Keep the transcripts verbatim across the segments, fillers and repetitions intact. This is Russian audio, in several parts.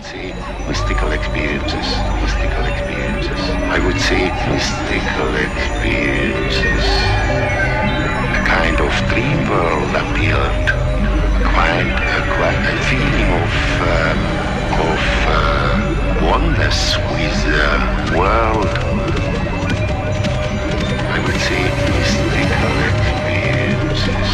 say mystical experiences, mystical experiences. I would say mystical experiences. A kind of dream world appeared. Quite, a, quite a feeling of, um, of uh, oneness with the world. I would say mystical experiences.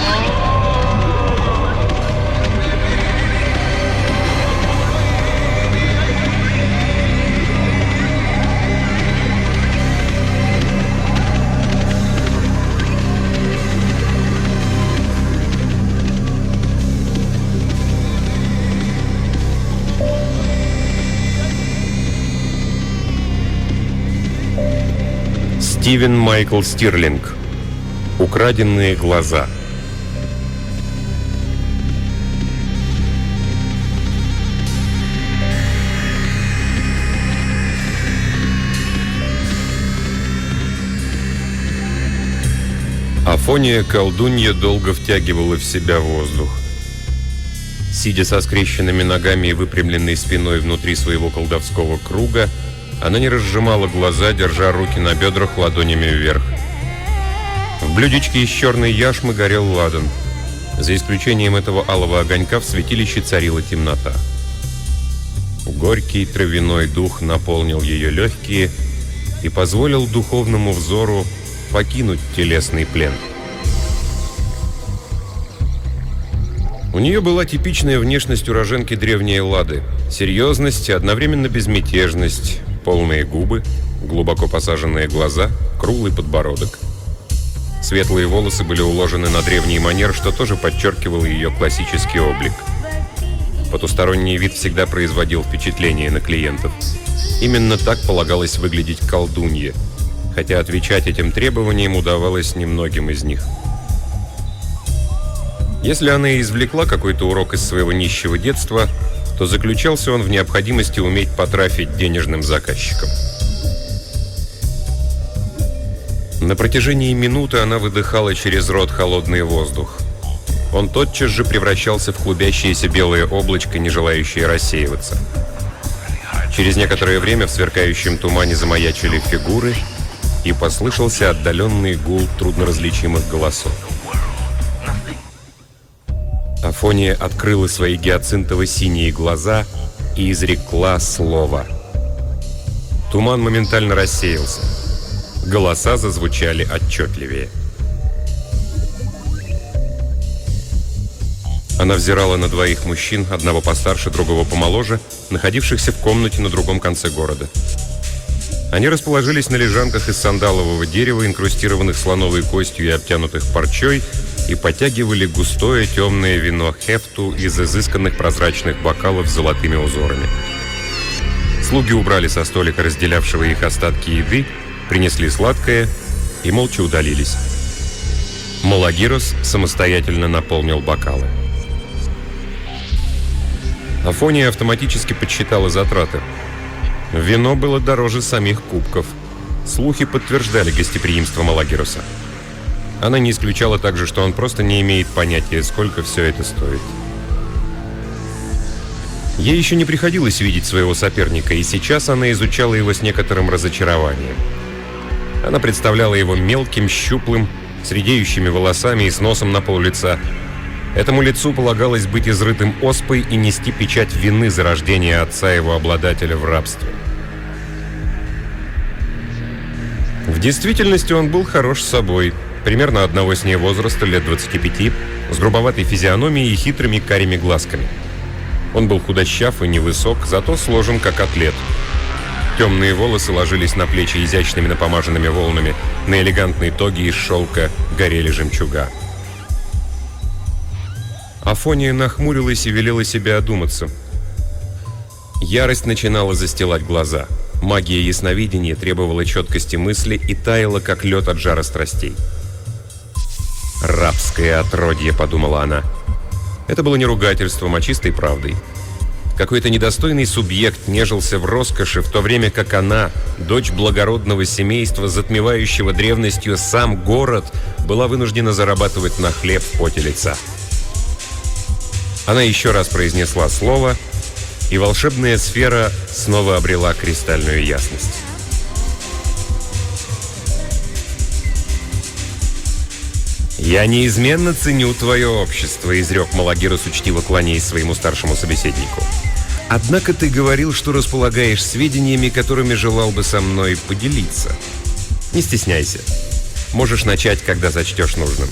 Стивен Майкл Стирлинг. Украденные глаза. Афония колдунья долго втягивала в себя воздух. Сидя со скрещенными ногами и выпрямленной спиной внутри своего колдовского круга, она не разжимала глаза, держа руки на бедрах ладонями вверх. В блюдечке из черной яшмы горел ладан. За исключением этого алого огонька в святилище царила темнота. Горький травяной дух наполнил ее легкие и позволил духовному взору покинуть телесный плен. У нее была типичная внешность уроженки древней Эллады. Серьезность и одновременно безмятежность, полные губы, глубоко посаженные глаза, круглый подбородок. Светлые волосы были уложены на древний манер, что тоже подчеркивало ее классический облик. Потусторонний вид всегда производил впечатление на клиентов. Именно так полагалось выглядеть колдунье, хотя отвечать этим требованиям удавалось немногим из них. Если она и извлекла какой-то урок из своего нищего детства, то заключался он в необходимости уметь потрафить денежным заказчикам. На протяжении минуты она выдыхала через рот холодный воздух. Он тотчас же превращался в клубящееся белое облачко, не желающее рассеиваться. Через некоторое время в сверкающем тумане замаячили фигуры, и послышался отдаленный гул трудноразличимых голосов. Афония открыла свои гиацинтово-синие глаза и изрекла слово. Туман моментально рассеялся. Голоса зазвучали отчетливее. Она взирала на двоих мужчин, одного постарше, другого помоложе, находившихся в комнате на другом конце города. Они расположились на лежанках из сандалового дерева, инкрустированных слоновой костью и обтянутых парчой, и потягивали густое темное вино хефту из изысканных прозрачных бокалов с золотыми узорами. Слуги убрали со столика разделявшего их остатки еды, принесли сладкое и молча удалились. Малагирос самостоятельно наполнил бокалы. Афония автоматически подсчитала затраты. Вино было дороже самих кубков. Слухи подтверждали гостеприимство Малагироса. Она не исключала также, что он просто не имеет понятия, сколько все это стоит. Ей еще не приходилось видеть своего соперника, и сейчас она изучала его с некоторым разочарованием. Она представляла его мелким, щуплым, с редеющими волосами и с носом на пол лица. Этому лицу полагалось быть изрытым оспой и нести печать вины за рождение отца его обладателя в рабстве. В действительности он был хорош собой, примерно одного с ней возраста, лет двадцати пяти, с грубоватой физиономией и хитрыми карими глазками. Он был худощав и невысок, зато сложен как атлет. Темные волосы ложились на плечи изящными напомаженными волнами, на элегантной тоге из шелка горели жемчуга. Афония нахмурилась и велела себе одуматься. Ярость начинала застилать глаза. Магия ясновидения требовала четкости мысли и таяла, как лед от жара страстей. «Рабское отродье», — подумала она. Это было не ругательством, а чистой правдой. Какой-то недостойный субъект нежился в роскоши, в то время как она, дочь благородного семейства, затмевающего древностью сам город, была вынуждена зарабатывать на хлеб в поте лица. Она еще раз произнесла слово, и волшебная сфера снова обрела кристальную ясность. «Я неизменно ценю твое общество», — изрек Малагирос, учтиво кланяясь своему старшему собеседнику. «Однако ты говорил, что располагаешь сведениями, которыми желал бы со мной поделиться. Не стесняйся. Можешь начать, когда сочтешь нужным».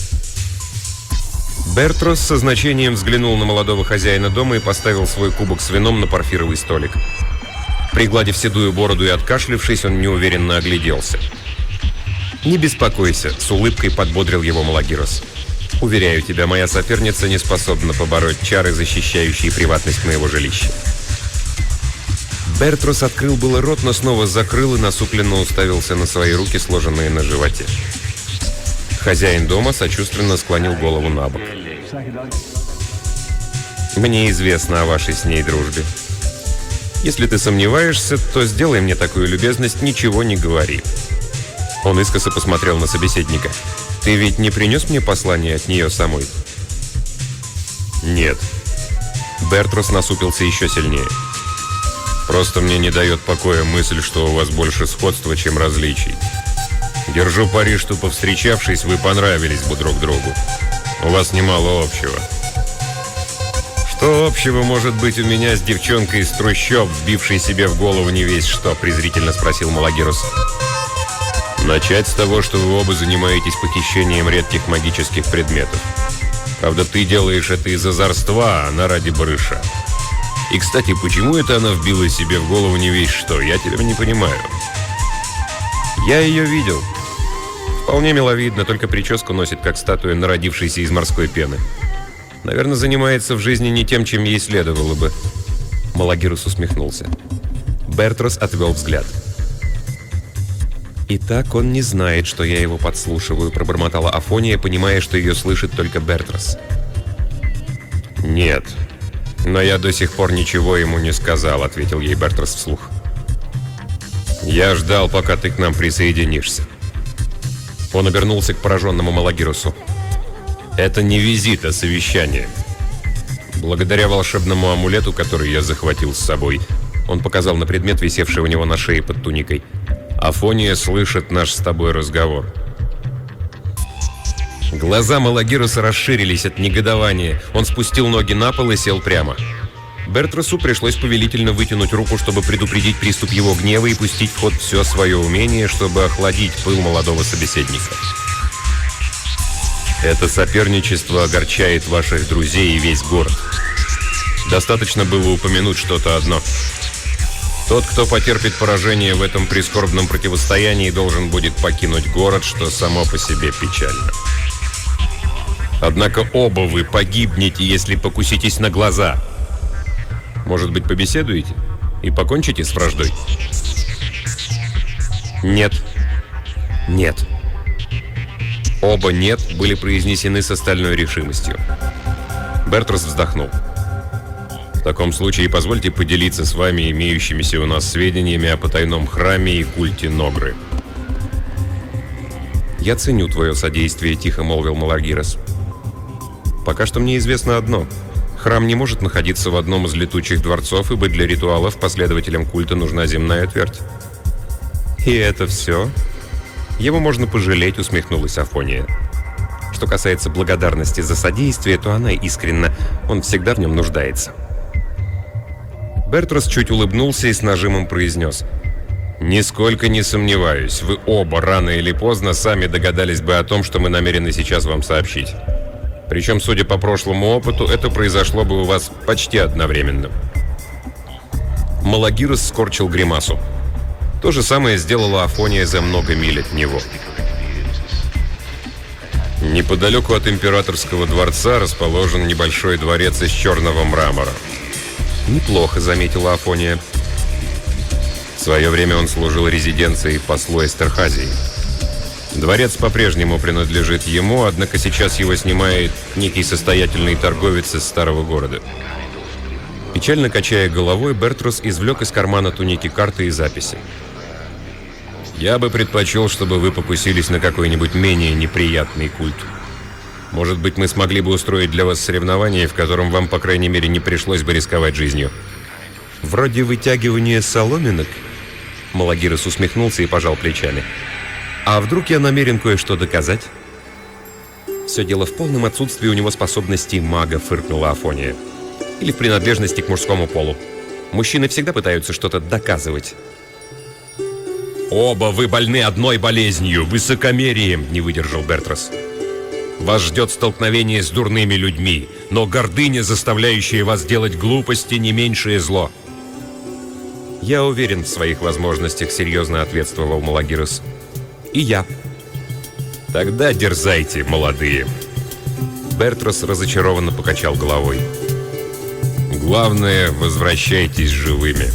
Бертрос со значением взглянул на молодого хозяина дома и поставил свой кубок с вином на порфировый столик. Пригладив седую бороду и откашлившись, он неуверенно огляделся. «Не беспокойся», — с улыбкой подбодрил его Малагирос. «Уверяю тебя, моя соперница не способна побороть чары, защищающие приватность моего жилища». Бертрос открыл было рот, но снова закрыл и насупленно уставился на свои руки, сложенные на животе. Хозяин дома сочувственно склонил голову на бок. «Мне известно о вашей с ней дружбе. Если ты сомневаешься, то сделай мне такую любезность, ничего не говори». Он искоса посмотрел на собеседника. «Ты ведь не принес мне послание от нее самой?» «Нет». Бертрос насупился еще сильнее. «Просто мне не дает покоя мысль, что у вас больше сходства, чем различий. Держу пари, что, повстречавшись, вы понравились бы друг другу. У вас немало общего». «Что общего может быть у меня с девчонкой из трущоб, вбившей себе в голову не весь что?» — презрительно спросил Малагирос. «Начать с того, что вы оба занимаетесь похищением редких магических предметов. Правда, ты делаешь это из озорства, а она ради барыша. И, кстати, почему это она вбила себе в голову не весь что? Я тебя не понимаю». «Я ее видел. Вполне миловидно, только прическу носит, как статуя, народившаяся из морской пены. Наверное, занимается в жизни не тем, чем ей следовало бы». Малагирос усмехнулся. Бертрос отвел взгляд. «Итак, он не знает, что я его подслушиваю», — пробормотала Афония, понимая, что ее слышит только Бертрос. «Нет, но я до сих пор ничего ему не сказал», — ответил ей Бертрос вслух. «Я ждал, пока ты к нам присоединишься». Он обернулся к пораженному Малагиросу. «Это не визит, а совещание. Благодаря волшебному амулету, который я захватил с собой», — он показал на предмет, висевший у него на шее под туникой, «Афония слышит наш с тобой разговор». Глаза Малагироса расширились от негодования. Он спустил ноги на пол и сел прямо. Бертросу пришлось повелительно вытянуть руку, чтобы предупредить приступ его гнева и пустить в ход все свое умение, чтобы охладить пыл молодого собеседника. «Это соперничество огорчает ваших друзей и весь город. Достаточно было упомянуть что-то одно. Тот, кто потерпит поражение в этом прискорбном противостоянии, должен будет покинуть город, что само по себе печально. Однако оба вы погибнете, если покуситесь на глаза. Может быть, побеседуете и покончите с враждой?» «Нет. Нет». Оба «нет» были произнесены с остальной решимостью. Бертрос вздохнул. «В таком случае позвольте поделиться с вами имеющимися у нас сведениями о потайном храме и культе Ногры». «Я ценю твое содействие», — тихо молвил Малагирос. «Пока что мне известно одно. Храм не может находиться в одном из летучих дворцов, ибо для ритуалов последователям культа нужна земная твердь». «И это все? Его можно пожалеть», — усмехнулась Афония. «Что касается благодарности за содействие, то она искренна. Он всегда в нем нуждается». Бертрос чуть улыбнулся и с нажимом произнес: «Нисколько не сомневаюсь, вы оба рано или поздно сами догадались бы о том, что мы намерены сейчас вам сообщить. Причем, судя по прошлому опыту, это произошло бы у вас почти одновременно». Малагирос скорчил гримасу. То же самое сделала Афония за много миль от него. «Неподалеку от императорского дворца расположен небольшой дворец из черного мрамора». «Неплохо», — заметила Афония. В свое время он служил резиденцией послу Эстерхазии. Дворец по-прежнему принадлежит ему, однако сейчас его снимает некий состоятельный торговец из старого города. Печально качая головой, Бертрос извлек из кармана туники карты и записи. «Я бы предпочел, чтобы вы покусились на какой-нибудь менее неприятный культ. Может быть, мы смогли бы устроить для вас соревнование, в котором вам, по крайней мере, не пришлось бы рисковать жизнью. Вроде вытягивания соломинок. Малагирос усмехнулся и пожал плечами. А вдруг я намерен кое-что доказать? Все дело в полном отсутствии у него способностей мага, фыркнула Афония. Или в принадлежности к мужскому полу. Мужчины всегда пытаются что-то доказывать. «Оба вы больны одной болезнью, высокомерием», — не выдержал Бертрос. «Вас ждет столкновение с дурными людьми, но гордыня, заставляющая вас делать глупости, не меньшее зло». «Я уверен в своих возможностях», — серьезно ответствовал Малагирос. «И я». «Тогда дерзайте, молодые». Бертрос разочарованно покачал головой. «Главное, возвращайтесь живыми».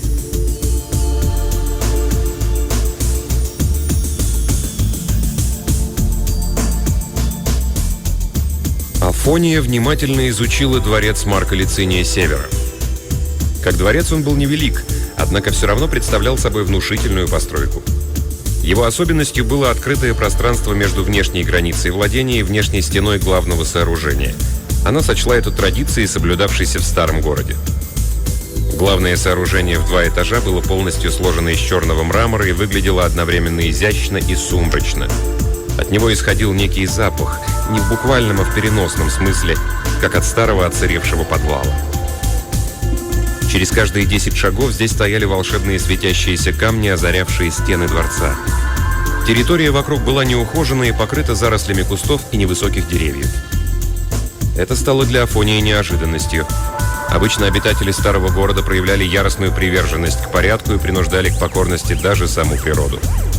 Афония внимательно изучила дворец Марка Лициния Севера. Как дворец он был невелик, однако все равно представлял собой внушительную постройку. Его особенностью было открытое пространство между внешней границей владения и внешней стеной главного сооружения. Она сочла эту традицией, соблюдавшейся в старом городе. Главное сооружение в два этажа было полностью сложено из черного мрамора и выглядело одновременно изящно и сумрачно. От него исходил некий запах, не в буквальном, а в переносном смысле, как от старого отсыревшего подвала. Через каждые десять шагов здесь стояли волшебные светящиеся камни, озарявшие стены дворца. Территория вокруг была неухоженной и покрыта зарослями кустов и невысоких деревьев. Это стало для Афонии неожиданностью. Обычно обитатели старого города проявляли яростную приверженность к порядку и принуждали к покорности даже саму природу.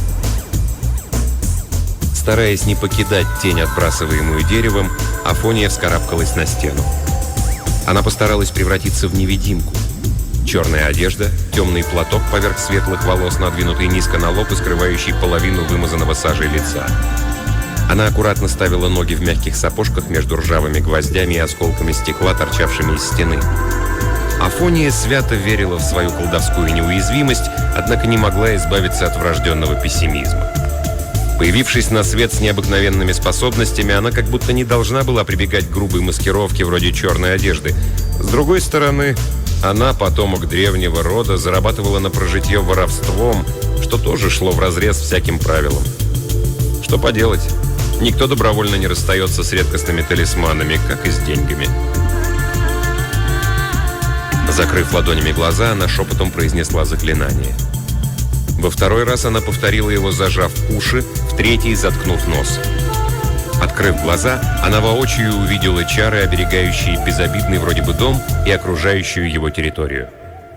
Стараясь не покидать тень, отбрасываемую деревом, Афония вскарабкалась на стену. Она постаралась превратиться в невидимку. Черная одежда, темный платок поверх светлых волос, надвинутый низко на лоб и скрывающий половину вымазанного сажей лица. Она аккуратно ставила ноги в мягких сапожках между ржавыми гвоздями и осколками стекла, торчавшими из стены. Афония свято верила в свою колдовскую неуязвимость, однако не могла избавиться от врожденного пессимизма. Появившись на свет с необыкновенными способностями, она как будто не должна была прибегать к грубой маскировке вроде черной одежды. С другой стороны, она, потомок древнего рода, зарабатывала на прожитье воровством, что тоже шло вразрез всяким правилам. Что поделать? Никто добровольно не расстается с редкостными талисманами, как и с деньгами. Закрыв ладонями глаза, она шепотом произнесла заклинание. Во второй раз она повторила его, зажав уши, в третий заткнув нос. Открыв глаза, она воочию увидела чары, оберегающие безобидный вроде бы дом и окружающую его территорию.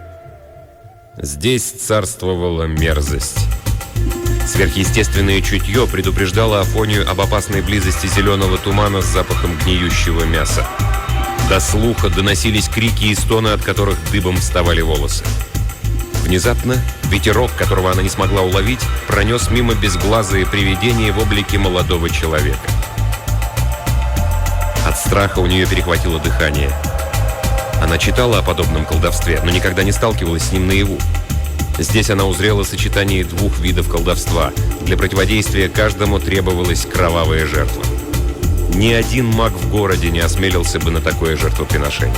Здесь царствовала мерзость. Сверхъестественное чутье предупреждало Афонию об опасной близости зеленого тумана с запахом гниющего мяса. До слуха доносились крики и стоны, от которых дыбом вставали волосы. Внезапно ветерок, которого она не смогла уловить, пронес мимо безглазые привидения в облике молодого человека. От страха у нее перехватило дыхание. Она читала о подобном колдовстве, но никогда не сталкивалась с ним наяву. Здесь она узрела сочетание двух видов колдовства. Для противодействия каждому требовалась кровавая жертва. Ни один маг в городе не осмелился бы на такое жертвоприношение.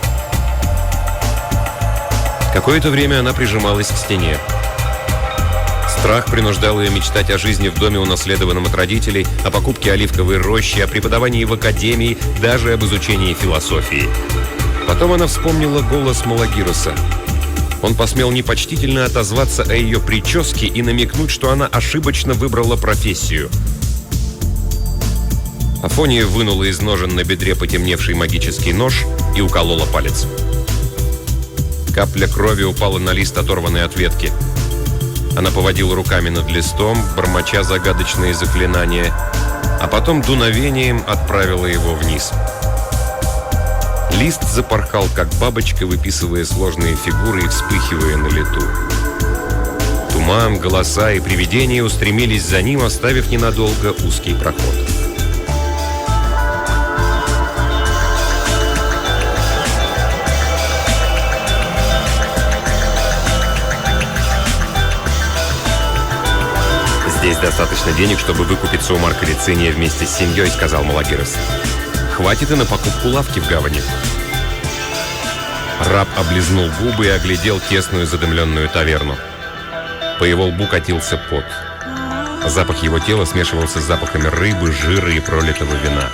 Какое-то время она прижималась к стене. Страх принуждал ее мечтать о жизни в доме, унаследованном от родителей, о покупке оливковой рощи, о преподавании в академии, даже об изучении философии. Потом она вспомнила голос Малагироса. Он посмел непочтительно отозваться о ее прическе и намекнуть, что она ошибочно выбрала профессию. Афония вынула из ножен на бедре потемневший магический нож и уколола палец. Капля крови упала на лист, оторванный от ветки. Она поводила руками над листом, бормоча загадочные заклинания, а потом дуновением отправила его вниз. Лист запорхал, как бабочка, выписывая сложные фигуры и вспыхивая на лету. Туман, голоса и привидения устремились за ним, оставив ненадолго узкий проход. «Здесь достаточно денег, чтобы выкупиться у Марка Лициния вместе с семьей», — сказал Малагирос. «Хватит и на покупку лавки в гавани». Раб облизнул губы и оглядел тесную задымленную таверну. По его лбу катился пот. Запах его тела смешивался с запахами рыбы, жира и пролитого вина.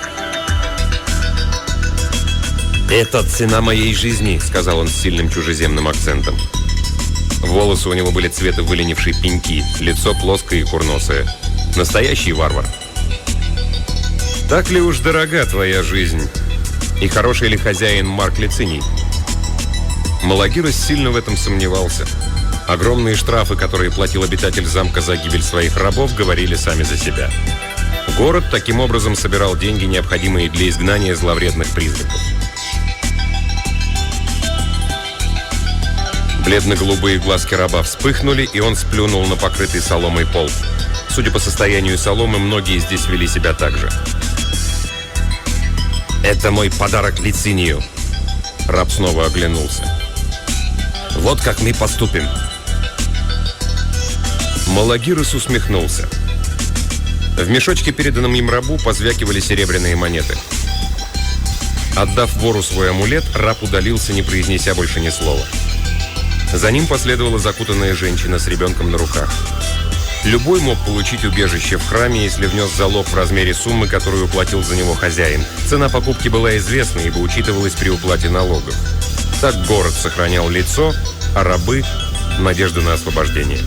«Это цена моей жизни», — сказал он с сильным чужеземным акцентом. Волосы у него были цвета выленившей пеньки, лицо плоское и курносое. Настоящий варвар. «Так ли уж дорога твоя жизнь? И хороший ли хозяин Марк Лициний?» Малагирос сильно в этом сомневался. Огромные штрафы, которые платил обитатель замка за гибель своих рабов, говорили сами за себя. Город таким образом собирал деньги, необходимые для изгнания зловредных призраков. Бледно-голубые глазки раба вспыхнули, и он сплюнул на покрытый соломой пол. Судя по состоянию соломы, многие здесь вели себя так же. «Это мой подарок Лицинию!» Раб снова оглянулся. «Вот как мы поступим!» Малагирос усмехнулся. В мешочке, переданном им рабу, позвякивали серебряные монеты. Отдав вору свой амулет, раб удалился, не произнеся больше ни слова. За ним последовала закутанная женщина с ребенком на руках. Любой мог получить убежище в храме, если внес залог в размере суммы, которую уплатил за него хозяин. Цена покупки была известна, ибо учитывалась при уплате налогов. Так город сохранял лицо, а рабы – надежду на освобождение.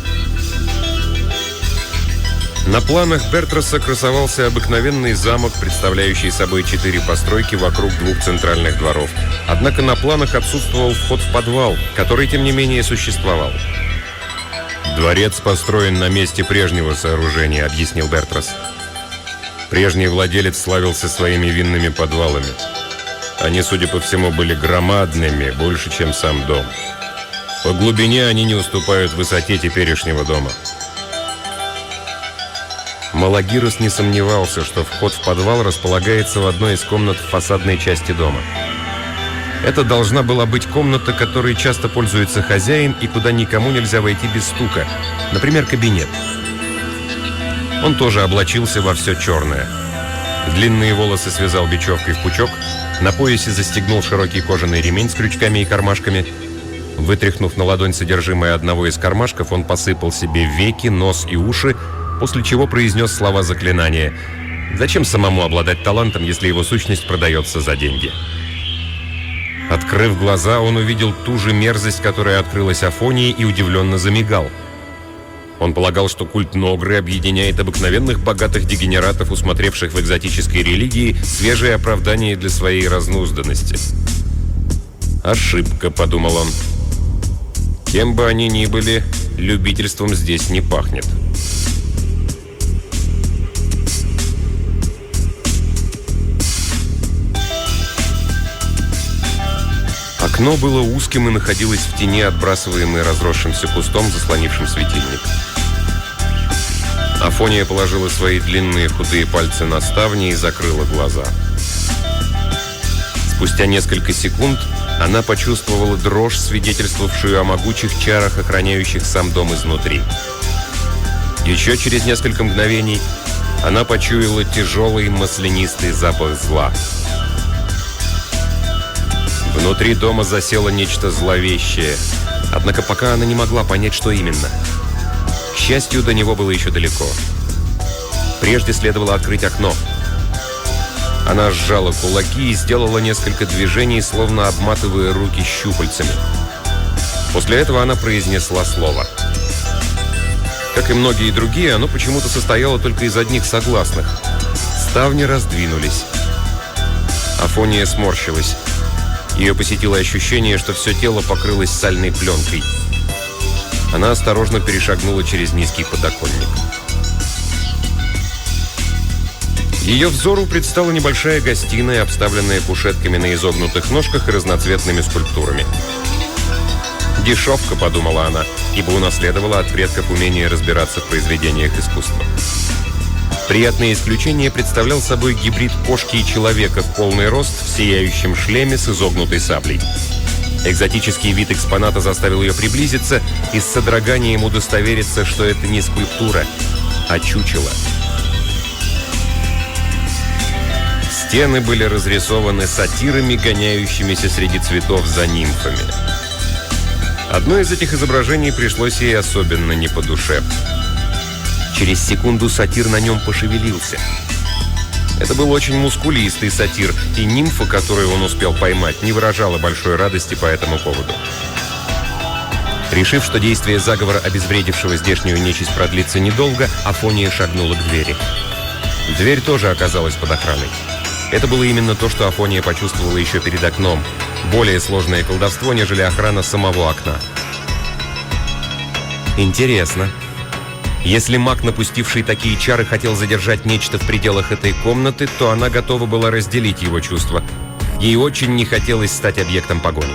На планах Бертроса красовался обыкновенный замок, представляющий собой четыре постройки вокруг двух центральных дворов. Однако на планах отсутствовал вход в подвал, который, тем не менее, существовал. «Дворец построен на месте прежнего сооружения», — объяснил Бертрос. Прежний владелец славился своими винными подвалами. Они, судя по всему, были громадными, больше, чем сам дом. По глубине они не уступают высоте теперешнего дома. Малагирос не сомневался, что вход в подвал располагается в одной из комнат в фасадной части дома. Это должна была быть комната, которой часто пользуется хозяин и куда никому нельзя войти без стука. Например, кабинет. Он тоже облачился во все черное. Длинные волосы связал бечевкой в пучок, на поясе застегнул широкий кожаный ремень с крючками и кармашками. Вытряхнув на ладонь содержимое одного из кармашков, он посыпал себе веки, нос и уши, после чего произнес слова заклинания. Зачем самому обладать талантом, если его сущность продается за деньги? Открыв глаза, он увидел ту же мерзость, которая открылась Афонии, и удивленно замигал. Он полагал, что культ Ногры объединяет обыкновенных богатых дегенератов, усмотревших в экзотической религии свежее оправдание для своей разнузданности. «Ошибка», — подумал он. «Кем бы они ни были, любительством здесь не пахнет». Окно было узким и находилось в тени, отбрасываемой разросшимся кустом, заслонившим светильник. Афония положила свои длинные худые пальцы на ставни и закрыла глаза. Спустя несколько секунд она почувствовала дрожь, свидетельствовавшую о могучих чарах, охраняющих сам дом изнутри. Еще через несколько мгновений она почуяла тяжелый маслянистый запах зла. Внутри дома засело нечто зловещее, однако пока она не могла понять, что именно. К счастью, до него было еще далеко. Прежде следовало открыть окно. Она сжала кулаки и сделала несколько движений, словно обматывая руки щупальцами. После этого она произнесла слово. Как и многие другие, оно почему-то состояло только из одних согласных. Ставни раздвинулись. Афония сморщилась. Ее посетило ощущение, что все тело покрылось сальной пленкой. Она осторожно перешагнула через низкий подоконник. Ее взору предстала небольшая гостиная, обставленная кушетками на изогнутых ножках и разноцветными скульптурами. «Дешевка», — подумала она, ибо унаследовала от предков умение разбираться в произведениях искусства. Приятное исключение представлял собой гибрид кошки и человека в полный рост в сияющем шлеме с изогнутой саблей. Экзотический вид экспоната заставил ее приблизиться и с содроганием удостовериться, что это не скульптура, а чучело. Стены были разрисованы сатирами, гоняющимися среди цветов за нимфами. Одно из этих изображений пришлось ей особенно не по душе. Через секунду сатир на нем пошевелился. Это был очень мускулистый сатир, и нимфа, которую он успел поймать, не выражала большой радости по этому поводу. Решив, что действие заговора, обезвредившего здешнюю нечисть, продлится недолго, Афония шагнула к двери. Дверь тоже оказалась под охраной. Это было именно то, что Афония почувствовала еще перед окном. Более сложное колдовство, нежели охрана самого окна. Интересно. Если маг, напустивший такие чары, хотел задержать нечто в пределах этой комнаты, то она готова была разделить его чувства. Ей очень не хотелось стать объектом погони.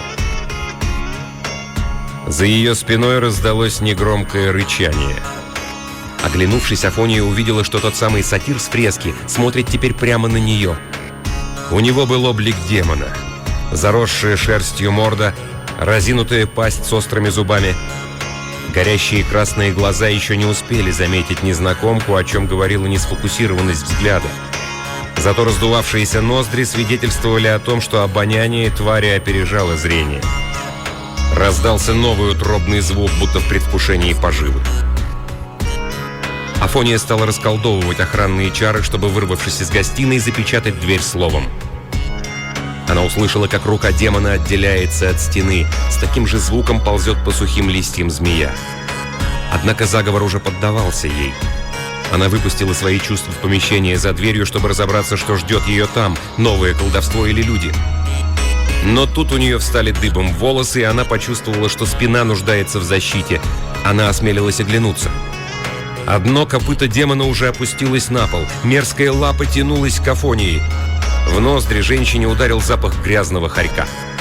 За ее спиной раздалось негромкое рычание. Оглянувшись, Афония увидела, что тот самый сатир с фрески смотрит теперь прямо на нее. У него был облик демона. Заросшая шерстью морда, разинутая пасть с острыми зубами. Горящие красные глаза еще не успели заметить незнакомку, о чем говорила несфокусированность взгляда. Зато раздувавшиеся ноздри свидетельствовали о том, что обоняние твари опережало зрение. Раздался новый утробный звук, будто в предвкушении поживы. Афония стала расколдовывать охранные чары, чтобы, вырвавшись из гостиной, запечатать дверь словом. Она услышала, как рука демона отделяется от стены. С таким же звуком ползет по сухим листьям змея. Однако заговор уже поддавался ей. Она выпустила свои чувства в помещение за дверью, чтобы разобраться, что ждет ее там, новое колдовство или люди. Но тут у нее встали дыбом волосы, и она почувствовала, что спина нуждается в защите. Она осмелилась оглянуться. Одно копыто демона уже опустилось на пол. Мерзкая лапа тянулась к Афонии. В ноздри женщине ударил запах грязного хорька.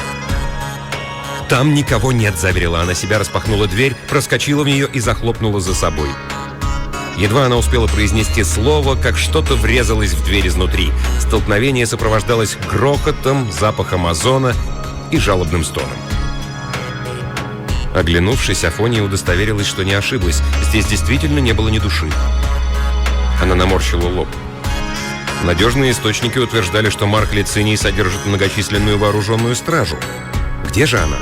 «Там никого нет», — заверила она себя, распахнула дверь, проскочила в нее и захлопнула за собой. Едва она успела произнести слово, как что-то врезалось в дверь изнутри. Столкновение сопровождалось грохотом, запахом озона и жалобным стоном. Оглянувшись, Афония удостоверилась, что не ошиблась. Здесь действительно не было ни души. Она наморщила лоб. Надежные источники утверждали, что Марк Лициний содержит многочисленную вооруженную стражу. Где же она?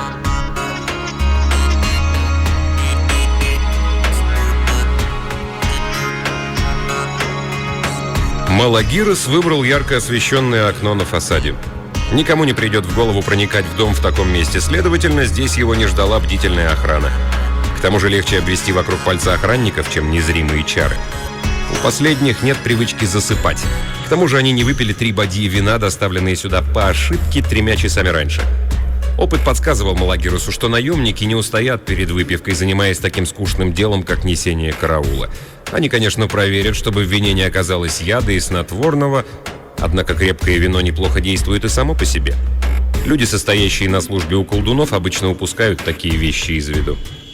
Малагирос выбрал ярко освещенное окно на фасаде. Никому не придет в голову проникать в дом в таком месте, следовательно, здесь его не ждала бдительная охрана. К тому же легче обвести вокруг пальца охранников, чем незримые чары. У последних нет привычки засыпать. К тому же они не выпили три бадьи вина, доставленные сюда по ошибке тремя часами раньше. Опыт подсказывал Малагиросу, что наемники не устоят перед выпивкой, занимаясь таким скучным делом, как несение караула. Они, конечно, проверят, чтобы в вине не оказалось яда и снотворного, однако крепкое вино неплохо действует и само по себе. Люди, состоящие на службе у колдунов, обычно упускают такие вещи из виду.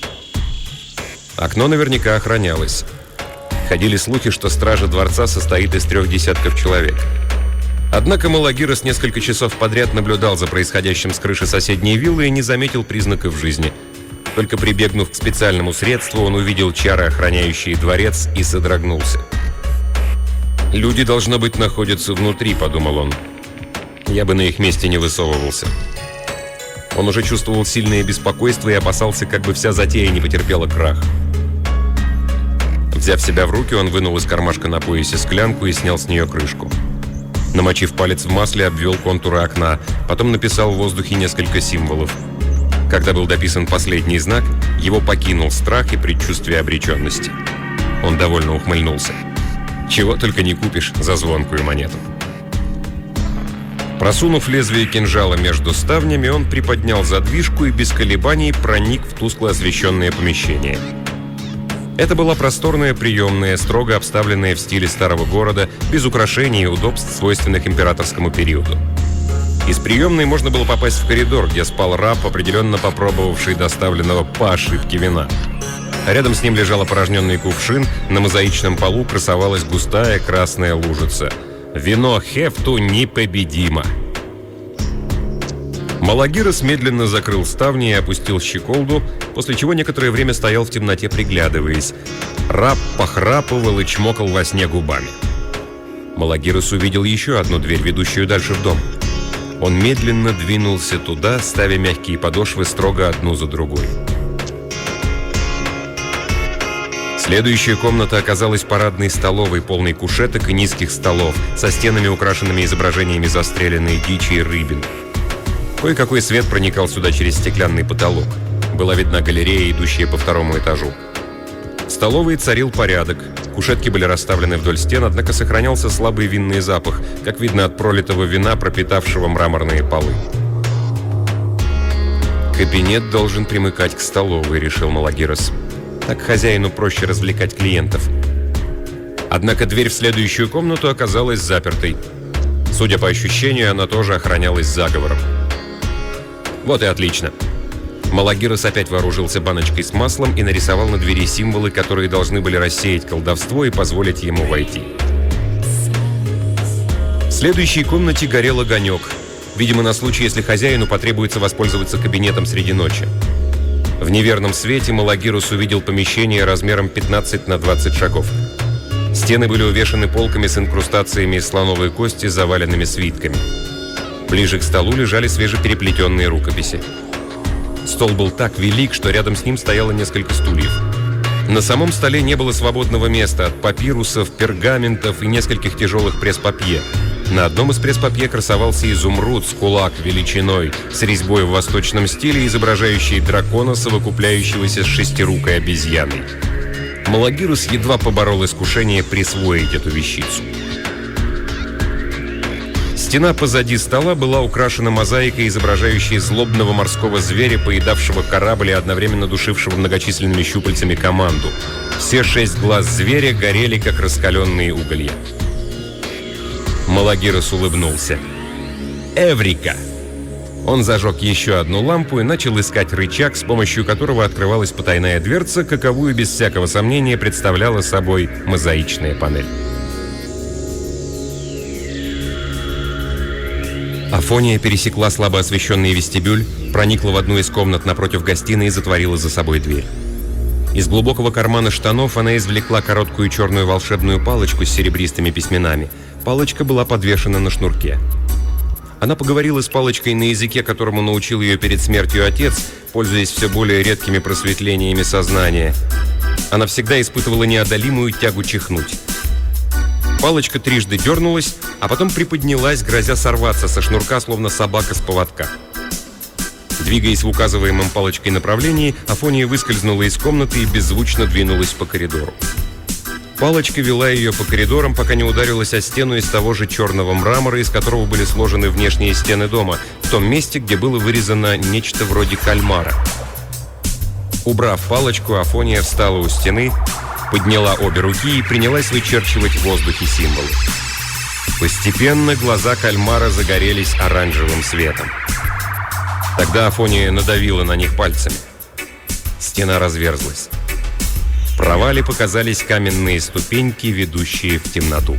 Окно наверняка охранялось. Ходили слухи, что стража дворца состоит из трех десятков человек. Однако Малагирос несколько часов подряд наблюдал за происходящим с крыши соседней виллы и не заметил признаков жизни. Только прибегнув к специальному средству, он увидел чары, охраняющие дворец, и содрогнулся. «Люди, должно быть, находятся внутри», — подумал он. «Я бы на их месте не высовывался». Он уже чувствовал сильное беспокойство и опасался, как бы вся затея не потерпела крах. Взяв себя в руки, он вынул из кармашка на поясе склянку и снял с нее крышку. Намочив палец в масле, обвел контуры окна, потом написал в воздухе несколько символов. Когда был дописан последний знак, его покинул страх и предчувствие обреченности. Он довольно ухмыльнулся. Чего только не купишь за звонкую монету. Просунув лезвие кинжала между ставнями, он приподнял задвижку и без колебаний проник в тускло освещенное помещение. Это была просторная приемная, строго обставленная в стиле старого города, без украшений и удобств, свойственных императорскому периоду. Из приемной можно было попасть в коридор, где спал раб, определенно попробовавший доставленного по ошибке вина. Рядом с ним лежал опорожненный кувшин, на мозаичном полу красовалась густая красная лужица. Вино Хефту непобедимо. Малагирос медленно закрыл ставни и опустил щеколду, после чего некоторое время стоял в темноте, приглядываясь. Раб похрапывал и чмокал во сне губами. Малагирос увидел еще одну дверь, ведущую дальше в дом. Он медленно двинулся туда, ставя мягкие подошвы строго одну за другой. Следующая комната оказалась парадной столовой, полной кушеток и низких столов, со стенами, украшенными изображениями застреленной дичи и рыбин. Кое-какой свет проникал сюда через стеклянный потолок. Была видна галерея, идущая по второму этажу. В столовой царил порядок. Кушетки были расставлены вдоль стен, однако сохранялся слабый винный запах, как видно от пролитого вина, пропитавшего мраморные полы. «Кабинет должен примыкать к столовой», — решил Малагирос. «Так хозяину проще развлекать клиентов». Однако дверь в следующую комнату оказалась запертой. Судя по ощущению, она тоже охранялась заговором. Вот и отлично. Малагирос опять вооружился баночкой с маслом и нарисовал на двери символы, которые должны были рассеять колдовство и позволить ему войти. В следующей комнате горел огонек. Видимо, на случай, если хозяину потребуется воспользоваться кабинетом среди ночи. В неверном свете Малагирос увидел помещение размером пятнадцать на двадцать шагов. Стены были увешаны полками с инкрустациями из слоновой кости, заваленными свитками. Ближе к столу лежали свежепереплетенные рукописи. Стол был так велик, что рядом с ним стояло несколько стульев. На самом столе не было свободного места от папирусов, пергаментов и нескольких тяжелых пресс-папье. На одном из пресс-папье красовался изумруд с кулак величиной, с резьбой в восточном стиле, изображающий дракона, совокупляющегося с шестирукой обезьяной. Малагирос едва поборол искушение присвоить эту вещицу. Стена позади стола была украшена мозаикой, изображающей злобного морского зверя, поедавшего корабль и одновременно душившего многочисленными щупальцами команду. Все шесть глаз зверя горели, как раскаленные уголья. Малагирос улыбнулся. «Эврика!» Он зажег еще одну лампу и начал искать рычаг, с помощью которого открывалась потайная дверца, каковую без всякого сомнения представляла собой мозаичная панель. Афония пересекла слабо освещенный вестибюль, проникла в одну из комнат напротив гостиной и затворила за собой дверь. Из глубокого кармана штанов она извлекла короткую черную волшебную палочку с серебристыми письменами. Палочка была подвешена на шнурке. Она поговорила с палочкой на языке, которому научил ее перед смертью отец, пользуясь все более редкими просветлениями сознания. Она всегда испытывала неодолимую тягу чихнуть. Палочка трижды дернулась, а потом приподнялась, грозя сорваться со шнурка, словно собака с поводка. Двигаясь в указываемом палочкой направлении, Афония выскользнула из комнаты и беззвучно двинулась по коридору. Палочка вела ее по коридорам, пока не ударилась о стену из того же черного мрамора, из которого были сложены внешние стены дома, в том месте, где было вырезано нечто вроде кальмара. Убрав палочку, Афония встала у стены, подняла обе руки и принялась вычерчивать в воздухе символы. Постепенно глаза кальмара загорелись оранжевым светом. Тогда Афония надавила на них пальцами. Стена разверзлась. В провале показались каменные ступеньки, ведущие в темноту.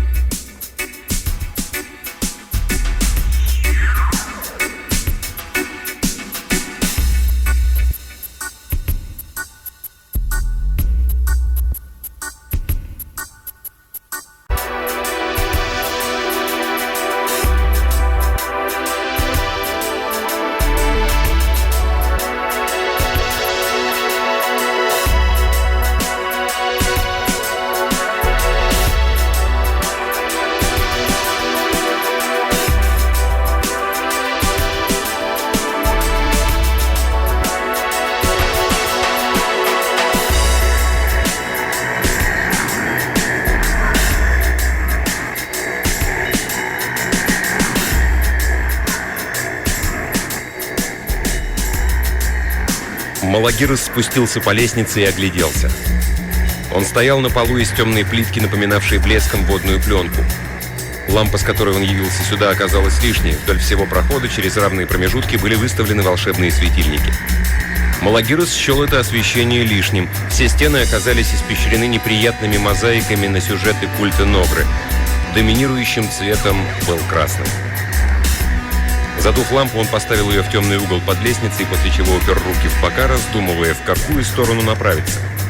Малагирос спустился по лестнице и огляделся. Он стоял на полу из темной плитки, напоминавшей блеском водную пленку. Лампа, с которой он явился сюда, оказалась лишней. Вдоль всего прохода через равные промежутки были выставлены волшебные светильники. Малагирос счел это освещение лишним. Все стены оказались испещрены неприятными мозаиками на сюжеты культа Ногры. Доминирующим цветом был красным. Задув лампу, он поставил ее в темный угол под лестницей, после чего упер руки в бока, раздумывая, в какую сторону направиться.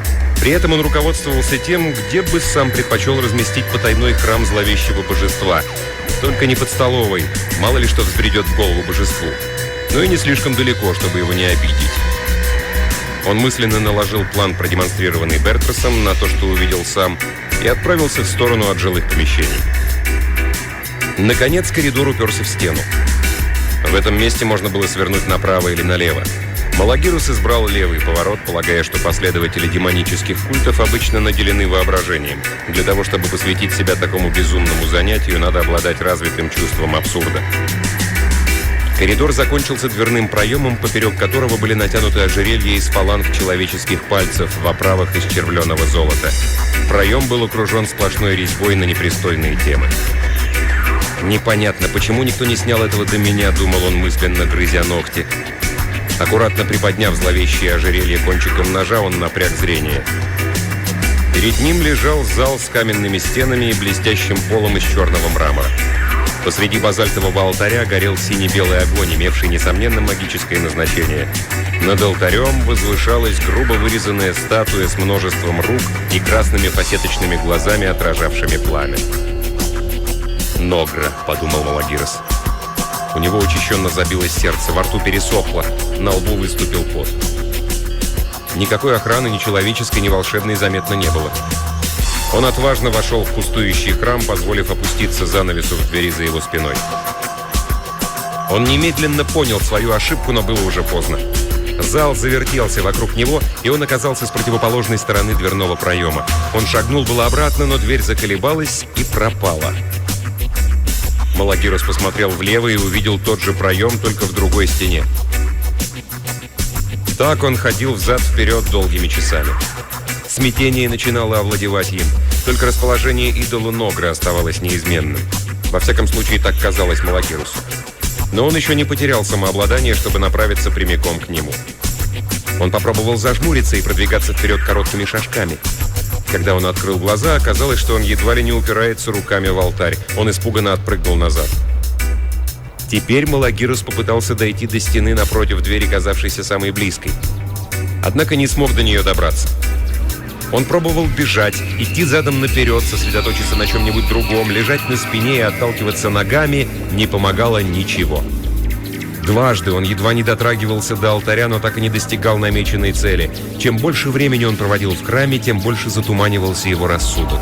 При этом он руководствовался тем, где бы сам предпочел разместить потайной храм зловещего божества. Только не под столовой, мало ли что взбредет в голову божеству. Но и не слишком далеко, чтобы его не обидеть. Он мысленно наложил план, продемонстрированный Бертрасом, на то, что увидел сам, и отправился в сторону от жилых помещений. Наконец коридор уперся в стену. В этом месте можно было свернуть направо или налево. Малагирус избрал левый поворот, полагая, что последователи демонических культов обычно наделены воображением. Для того, чтобы посвятить себя такому безумному занятию, надо обладать развитым чувством абсурда. Коридор закончился дверным проемом, поперек которого были натянуты ожерелья из фаланг человеческих пальцев в оправах из червленого золота. Проем был окружен сплошной резьбой на непристойные темы. «Непонятно, почему никто не снял этого до меня», — думал он, мысленно грызя ногти. Аккуратно приподняв зловещее ожерелье кончиком ножа, он напряг зрение. Перед ним лежал зал с каменными стенами и блестящим полом из черного мрамора. Посреди базальтового алтаря горел сине-белый огонь, имевший, несомненно, магическое назначение. Над алтарем возвышалась грубо вырезанная статуя с множеством рук и красными фасеточными глазами, отражавшими пламя. «Ногра», — подумал Малагирос. У него учащенно забилось сердце, во рту пересохло, на лбу выступил пот. Никакой охраны, ни человеческой, ни волшебной, заметно не было. Он отважно вошел в пустующий храм, позволив опуститься занавесу в двери за его спиной. Он немедленно понял свою ошибку, но было уже поздно. Зал завертелся вокруг него, и он оказался с противоположной стороны дверного проема. Он шагнул было обратно, но дверь заколебалась и пропала. Малагирос посмотрел влево и увидел тот же проем, только в другой стене. Так он ходил взад-вперед долгими часами. Смятение начинало овладевать им. Только расположение идола Ногры оставалось неизменным. Во всяком случае, так казалось Малагиросу. Но он еще не потерял самообладание, чтобы направиться прямиком к нему. Он попробовал зажмуриться и продвигаться вперед короткими шажками. Когда он открыл глаза, оказалось, что он едва ли не упирается руками в алтарь. Он испуганно отпрыгнул назад. Теперь Малагирос попытался дойти до стены напротив двери, казавшейся самой близкой. Однако не смог до нее добраться. Он пробовал бежать, идти задом наперед, сосредоточиться на чем-нибудь другом, лежать на спине и отталкиваться ногами. Не помогало ничего. Дважды он едва не дотрагивался до алтаря, но так и не достигал намеченной цели. Чем больше времени он проводил в храме, тем больше затуманивался его рассудок.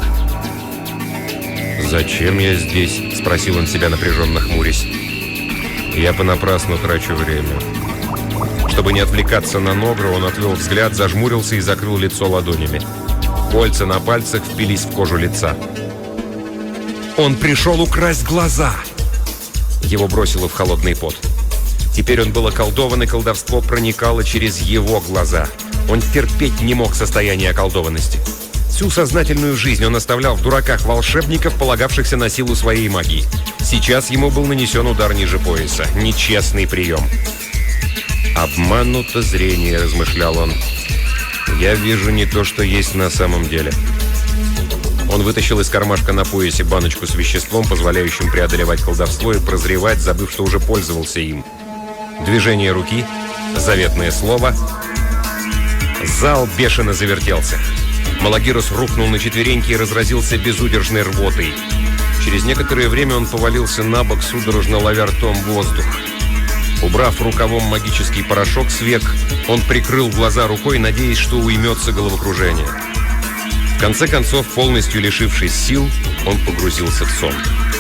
«Зачем я здесь?» — спросил он себя, напряженно хмурясь. «Я понапрасну трачу время». Чтобы не отвлекаться на Ногру, он отвел взгляд, зажмурился и закрыл лицо ладонями. Кольца на пальцах впились в кожу лица. Он пришел украсть глаза! Его бросило в холодный пот. Теперь он был околдован, и колдовство проникало через его глаза. Он терпеть не мог состояние околдованности. Всю сознательную жизнь он оставлял в дураках волшебников, полагавшихся на силу своей магии. Сейчас ему был нанесен удар ниже пояса. Нечестный прием. «Обмануто зрение», — размышлял он. «Я вижу не то, что есть на самом деле». Он вытащил из кармашка на поясе баночку с веществом, позволяющим преодолевать колдовство и прозревать, забыв, что уже пользовался им. Движение руки, заветное слово. Зал бешено завертелся. Малагирос рухнул на четвереньки и разразился безудержной рвотой. Через некоторое время он повалился на бок, судорожно ловя ртом воздух. Убрав рукавом магический порошок с век, он прикрыл глаза рукой, надеясь, что уймется головокружение. В конце концов, полностью лишившись сил, он погрузился в сон.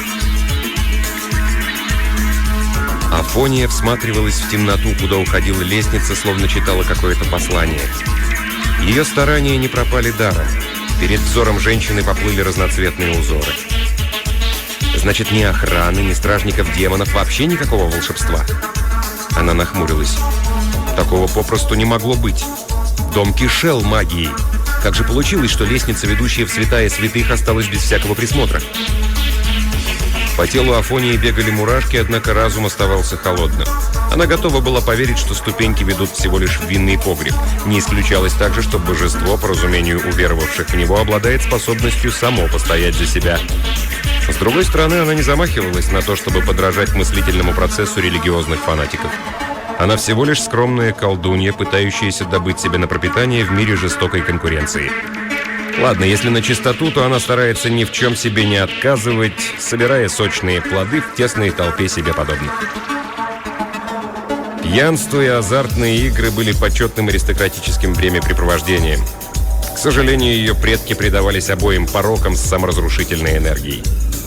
Афония всматривалась в темноту, куда уходила лестница, словно читала какое-то послание. Ее старания не пропали даром. Перед взором женщины поплыли разноцветные узоры. Значит, ни охраны, ни стражников демонов, вообще никакого волшебства. Она нахмурилась. Такого попросту не могло быть. Дом кишел магией. Как же получилось, что лестница, ведущая в святая святых, осталась без всякого присмотра? По телу Афонии бегали мурашки, однако разум оставался холодным. Она готова была поверить, что ступеньки ведут всего лишь в винный погреб. Не исключалось также, что божество, по разумению уверовавших в него, обладает способностью само постоять за себя. С другой стороны, она не замахивалась на то, чтобы подражать мыслительному процессу религиозных фанатиков. Она всего лишь скромная колдунья, пытающаяся добыть себе на пропитание в мире жестокой конкуренции. Ладно, если на чистоту, то она старается ни в чем себе не отказывать, собирая сочные плоды в тесной толпе себе подобных. Пьянство и азартные игры были почетным аристократическим времяпрепровождением. К сожалению, ее предки предавались обоим порокам с саморазрушительной энергией.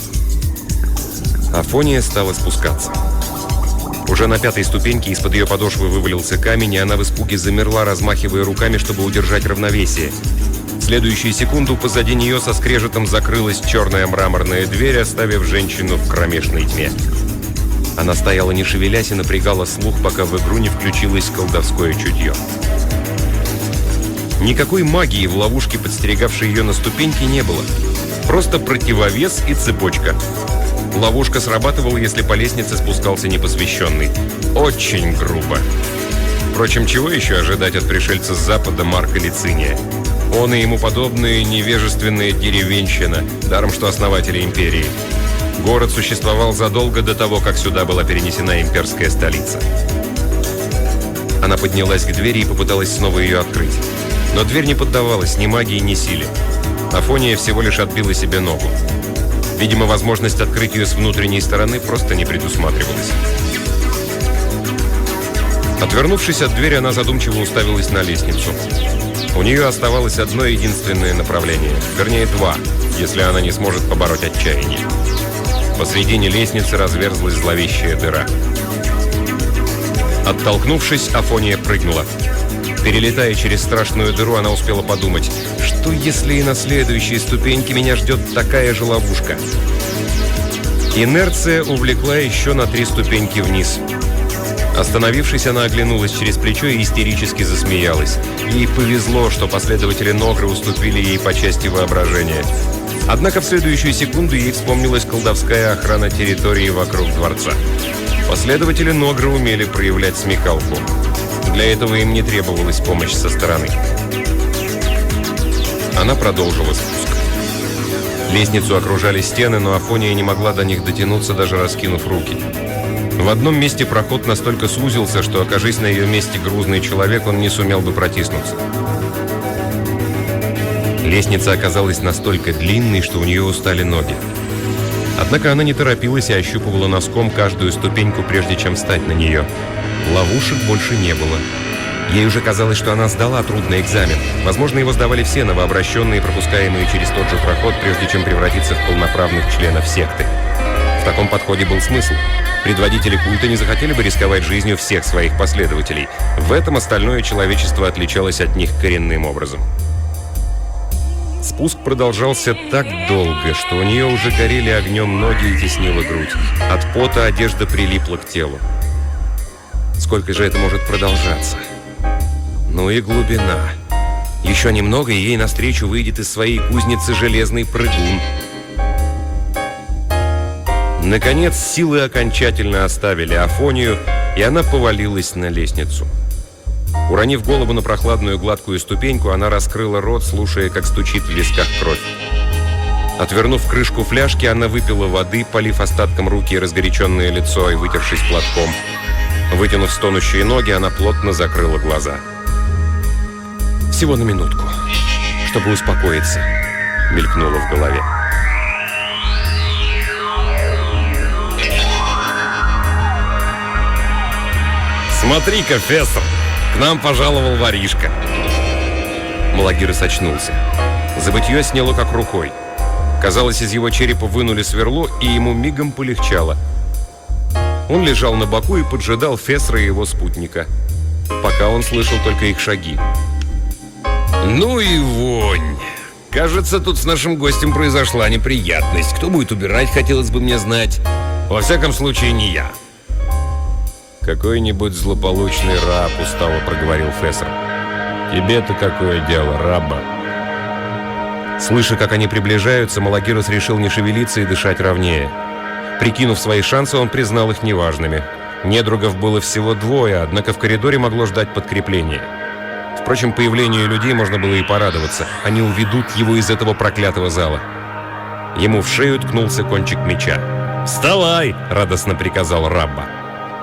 Афония стала спускаться. Уже на пятой ступеньке из-под ее подошвы вывалился камень, и она в испуге замерла, размахивая руками, чтобы удержать равновесие. В следующую секунду позади нее со скрежетом закрылась черная мраморная дверь, оставив женщину в кромешной тьме. Она стояла не шевелясь и напрягала слух, пока в игру не включилось колдовское чутье. Никакой магии в ловушке, подстерегавшей ее на ступеньке, не было. Просто противовес и цепочка. Ловушка срабатывала, если по лестнице спускался непосвященный. Очень грубо. Впрочем, чего еще ожидать от пришельца с запада Марка Лициния? Он и ему подобные невежественная деревенщина, даром что основатели империи. Город существовал задолго до того, как сюда была перенесена имперская столица. Она поднялась к двери и попыталась снова ее открыть. Но дверь не поддавалась ни магии, ни силе. Афония всего лишь отбила себе ногу. Видимо, возможность открыть ее с внутренней стороны просто не предусматривалась. Отвернувшись от двери, она задумчиво уставилась на лестницу. У нее оставалось одно единственное направление. Вернее, два, если она не сможет побороть отчаяние. Посредине лестницы разверзлась зловещая дыра. Оттолкнувшись, Афония прыгнула. Перелетая через страшную дыру, она успела подумать, что если и на следующей ступеньке меня ждет такая же ловушка? Инерция увлекла еще на три ступеньки вниз. Остановившись, она оглянулась через плечо и истерически засмеялась. Ей повезло, что последователи Ногры уступили ей по части воображения. Однако в следующую секунду ей вспомнилась колдовская охрана территории вокруг дворца. Последователи Ногры умели проявлять смекалку. Для этого им не требовалась помощь со стороны. Она продолжила спуск. Лестницу окружали стены, но Афония не могла до них дотянуться, даже раскинув руки. В одном месте проход настолько сузился, что, окажись на ее месте грузный человек, он не сумел бы протиснуться. Лестница оказалась настолько длинной, что у нее устали ноги. Однако она не торопилась и ощупывала носком каждую ступеньку, прежде чем встать на нее. Ловушек больше не было. Ей уже казалось, что она сдала трудный экзамен. Возможно, его сдавали все новообращенные, пропускаемые через тот же проход, прежде чем превратиться в полноправных членов секты. В таком подходе был смысл. Предводители культа не захотели бы рисковать жизнью всех своих последователей. В этом остальное человечество отличалось от них коренным образом. Спуск продолжался так долго, что у нее уже горели огнем ноги и теснила грудь. От пота одежда прилипла к телу. Сколько же это может продолжаться? Ну и глубина. Еще немного, и ей навстречу выйдет из своей кузницы железный прыгун. Наконец, силы окончательно оставили Афонию, и она повалилась на лестницу. Уронив голову на прохладную гладкую ступеньку, она раскрыла рот, слушая, как стучит в висках кровь. Отвернув крышку фляжки, она выпила воды, полив остатком руки разгоряченное лицо и вытершись платком. Вытянув стонущие ноги, она плотно закрыла глаза. «Всего на минутку, чтобы успокоиться», — мелькнуло в голове. «Смотри-ка, Фессор, к нам пожаловал воришка». Малагирос очнулся. Забытье сняло как рукой. Казалось, из его черепа вынули сверло, и ему мигом полегчало. Он лежал на боку и поджидал Фессора и его спутника. Пока он слышал только их шаги. «Ну и вонь! Кажется, тут с нашим гостем произошла неприятность. Кто будет убирать, хотелось бы мне знать. Во всяком случае, не я». «Какой-нибудь злополучный раб», — устало проговорил Фессор. «Тебе-то какое дело, раба?» Слыша, как они приближаются, Малагирос решил не шевелиться и дышать ровнее. Прикинув свои шансы, он признал их неважными. Недругов было всего двое, однако в коридоре могло ждать подкрепление. Впрочем, появлению людей можно было и порадоваться. Они уведут его из этого проклятого зала. Ему в шею ткнулся кончик меча. «Вставай!» — радостно приказал Рабба.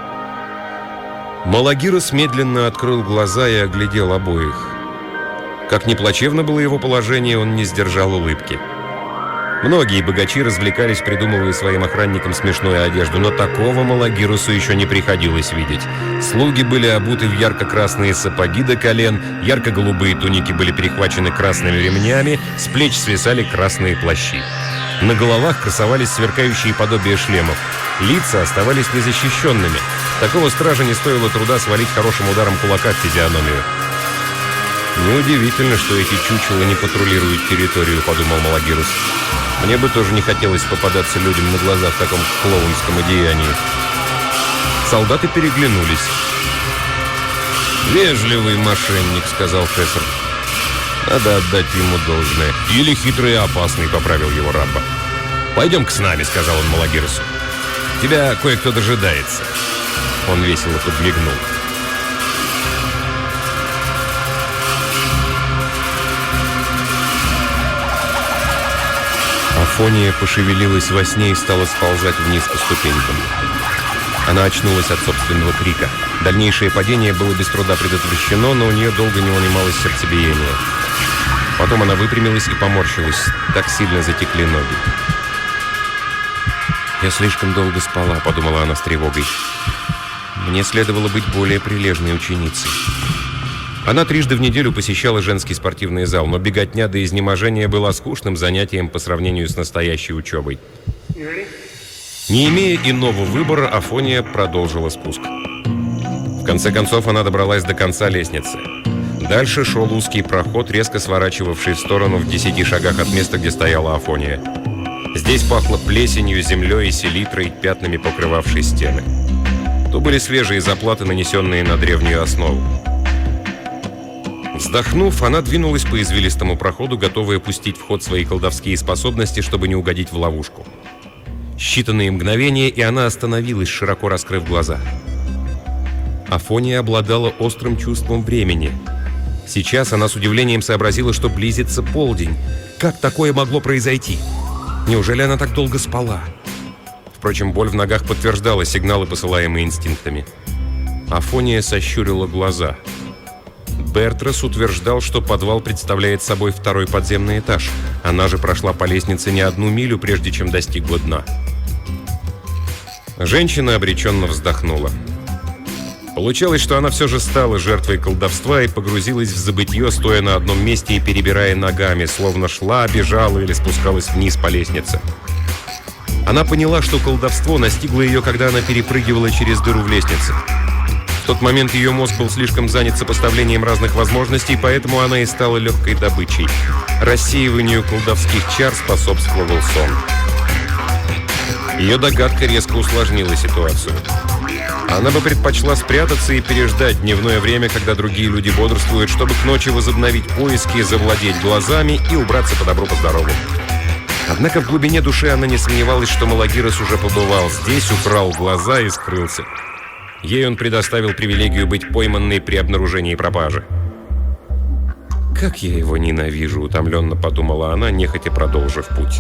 Малагирос медленно открыл глаза и оглядел обоих. Как ни плачевно было его положение, он не сдержал улыбки. Многие богачи развлекались, придумывая своим охранникам смешную одежду, но такого Малагирусу еще не приходилось видеть. Слуги были обуты в ярко-красные сапоги до колен, ярко-голубые туники были перехвачены красными ремнями, с плеч свисали красные плащи. На головах красовались сверкающие подобия шлемов. Лица оставались незащищенными. Такого стража не стоило труда свалить хорошим ударом кулака в физиономию. «Неудивительно, что эти чучела не патрулируют территорию», — подумал Малагирус. «Мне бы тоже не хотелось попадаться людям на глаза в таком клоунском одеянии». Солдаты переглянулись. «Вежливый мошенник», — сказал Фессер. «Надо отдать ему должное. Или хитрый и опасный», — поправил его Рабба. «Пойдем-ка с нами», — сказал он Малагирусу. «Тебя кое-кто дожидается». Он весело подмигнул. Афония пошевелилась во сне и стала сползать вниз по ступенькам. Она очнулась от собственного крика. Дальнейшее падение было без труда предотвращено, но у нее долго не унималось сердцебиение. Потом она выпрямилась и поморщилась. Так сильно затекли ноги. «Я слишком долго спала», — подумала она с тревогой. «Мне следовало быть более прилежной ученицей». Она трижды в неделю посещала женский спортивный зал, но беготня до изнеможения была скучным занятием по сравнению с настоящей учебой. Не имея иного выбора, Афония продолжила спуск. В конце концов, она добралась до конца лестницы. Дальше шел узкий проход, резко сворачивавший в сторону в десяти шагах от места, где стояла Афония. Здесь пахло плесенью, землей и селитрой, пятнами покрывавшей стены. То были свежие заплаты, нанесенные на древнюю основу. Вздохнув, она двинулась по извилистому проходу, готовая пустить в ход свои колдовские способности, чтобы не угодить в ловушку. Считанные мгновения, и она остановилась, широко раскрыв глаза. Афония обладала острым чувством времени. Сейчас она с удивлением сообразила, что близится полдень. Как такое могло произойти? Неужели она так долго спала? Впрочем, боль в ногах подтверждала сигналы, посылаемые инстинктами. Афония сощурила глаза. Бертрас утверждал, что подвал представляет собой второй подземный этаж. Она же прошла по лестнице не одну милю, прежде чем достигла дна. Женщина обреченно вздохнула. Получалось, что она все же стала жертвой колдовства и погрузилась в забытье, стоя на одном месте и перебирая ногами, словно шла, бежала или спускалась вниз по лестнице. Она поняла, что колдовство настигло ее, когда она перепрыгивала через дыру в лестнице. В тот момент ее мозг был слишком занят сопоставлением разных возможностей, поэтому она и стала легкой добычей. Рассеиванию колдовских чар способствовал сон. Ее догадка резко усложнила ситуацию. Она бы предпочла спрятаться и переждать дневное время, когда другие люди бодрствуют, чтобы к ночи возобновить поиски, завладеть глазами и убраться по добру, по здорову. Однако в глубине души она не сомневалась, что Малагирус уже побывал здесь, украл глаза и скрылся. Ей он предоставил привилегию быть пойманной при обнаружении пропажи. «Как я его ненавижу», — утомленно подумала она, нехотя продолжив путь.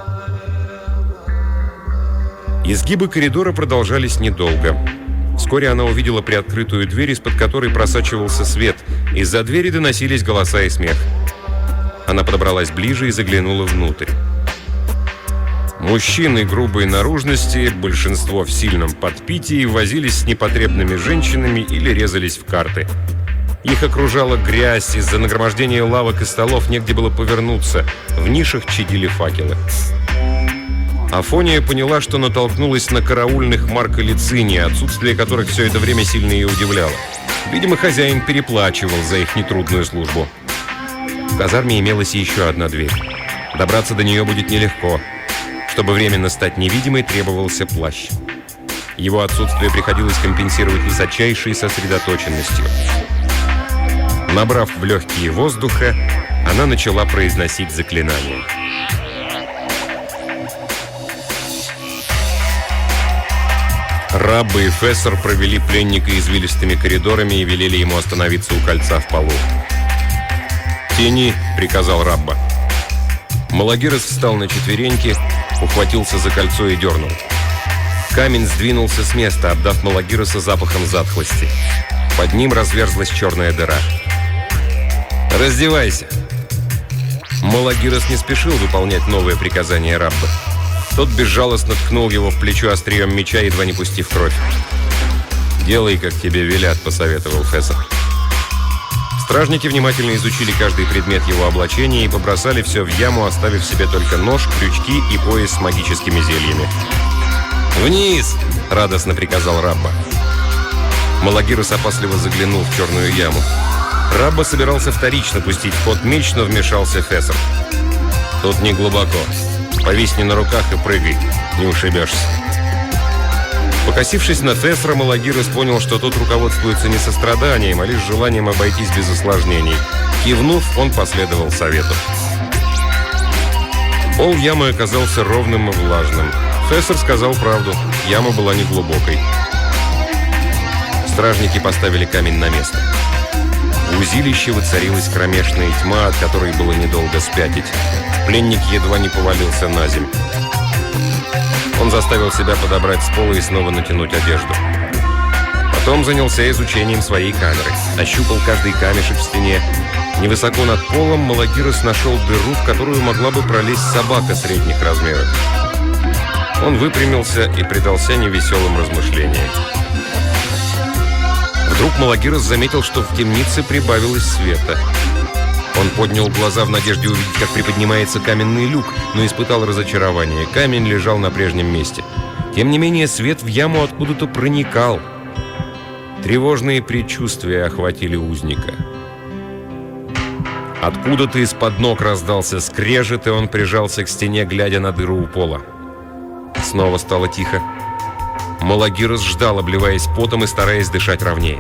Изгибы коридора продолжались недолго. Вскоре она увидела приоткрытую дверь, из-под которой просачивался свет. Из-за двери доносились голоса и смех. Она подобралась ближе и заглянула внутрь. Мужчины грубой наружности, большинство в сильном подпитии, возились с непотребными женщинами или резались в карты. Их окружала грязь, из-за нагромождения лавок и столов негде было повернуться. В нишах чадили факелы. Афония поняла, что натолкнулась на караульных Марка Лициния, отсутствие которых все это время сильно ее удивляло. Видимо, хозяин переплачивал за их нетрудную службу. В казарме имелась еще одна дверь. Добраться до нее будет нелегко. Чтобы временно стать невидимой, требовался плащ. Его отсутствие приходилось компенсировать высочайшей сосредоточенностью. Набрав в легкие воздуха, она начала произносить заклинание. Рабба и Фессер провели пленника извилистыми коридорами и велели ему остановиться у кольца в полу. «Тяни», — приказал Рабба. Малагирус встал на четвереньки, ухватился за кольцо и дернул. Камень сдвинулся с места, обдав Малагируса запахом затхлости. Под ним разверзлась черная дыра. «Раздевайся!» Малагирос не спешил выполнять новое приказание Раббы. Тот безжалостно ткнул его в плечо острием меча, едва не пустив кровь. «Делай, как тебе велят», — посоветовал Фессер. Стражники внимательно изучили каждый предмет его облачения и побросали все в яму, оставив себе только нож, крючки и пояс с магическими зельями. «Вниз!» — радостно приказал Рабба. Малагирос опасливо заглянул в черную яму. Рабба собирался вторично пустить в ход меч, но вмешался Фессер. «Тут не глубоко. Повисни на руках и прыгай, не ушибешься». Покосившись на Фессера, Малагирос понял, что тот руководствуется не состраданием, а лишь желанием обойтись без осложнений. Кивнув, он последовал совету. Пол ямы оказался ровным и влажным. Фессер сказал правду, яма была неглубокой. Стражники поставили камень на место. В узилище воцарилась кромешная тьма, от которой было недолго спятить. Пленник едва не повалился на землю. Он заставил себя подобрать с пола и снова натянуть одежду. Потом занялся изучением своей камеры. Ощупал каждый камешек в стене. Невысоко над полом Малагирос нашел дыру, в которую могла бы пролезть собака средних размеров. Он выпрямился и предался невеселым размышлениям. Вдруг Малагирос заметил, что в темнице прибавилось света. Он поднял глаза в надежде увидеть, как приподнимается каменный люк, но испытал разочарование. Камень лежал на прежнем месте. Тем не менее, свет в яму откуда-то проникал. Тревожные предчувствия охватили узника. Откуда-то из-под ног раздался скрежет, и он прижался к стене, глядя на дыру у пола. Снова стало тихо. Малагирос ждал, обливаясь потом и стараясь дышать ровнее.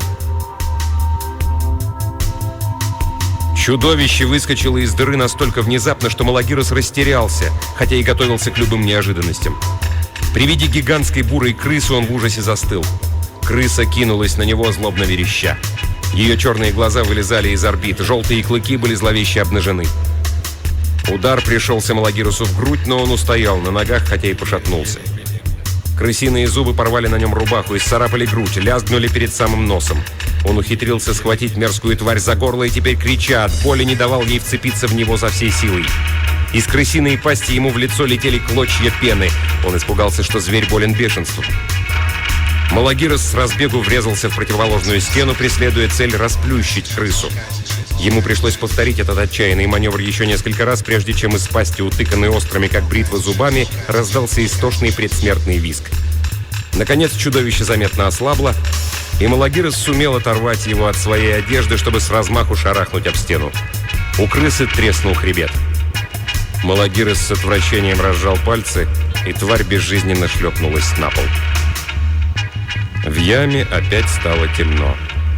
Чудовище выскочило из дыры настолько внезапно, что Малагирос растерялся, хотя и готовился к любым неожиданностям. При виде гигантской бурой крысы он в ужасе застыл. Крыса кинулась на него, злобно вереща. Ее черные глаза вылезали из орбит, желтые клыки были зловеще обнажены. Удар пришелся Малагиросу в грудь, но он устоял на ногах, хотя и пошатнулся. Крысиные зубы порвали на нем рубаху, исцарапали грудь, лязгнули перед самым носом. Он ухитрился схватить мерзкую тварь за горло и теперь, крича от боли, не давал ей вцепиться в него со всей силой. Из крысиной пасти ему в лицо летели клочья пены. Он испугался, что зверь болен бешенством. Малагирос с разбегу врезался в противоположную стену, преследуя цель расплющить крысу. Ему пришлось повторить этот отчаянный маневр еще несколько раз, прежде чем из пасти, утыканной острыми, как бритва, зубами, раздался истошный предсмертный визг. Наконец чудовище заметно ослабло, и Малагирос сумел оторвать его от своей одежды, чтобы с размаху шарахнуть об стену. У крысы треснул хребет. Малагирос с отвращением разжал пальцы, и тварь безжизненно шлепнулась на пол. В яме опять стало темно.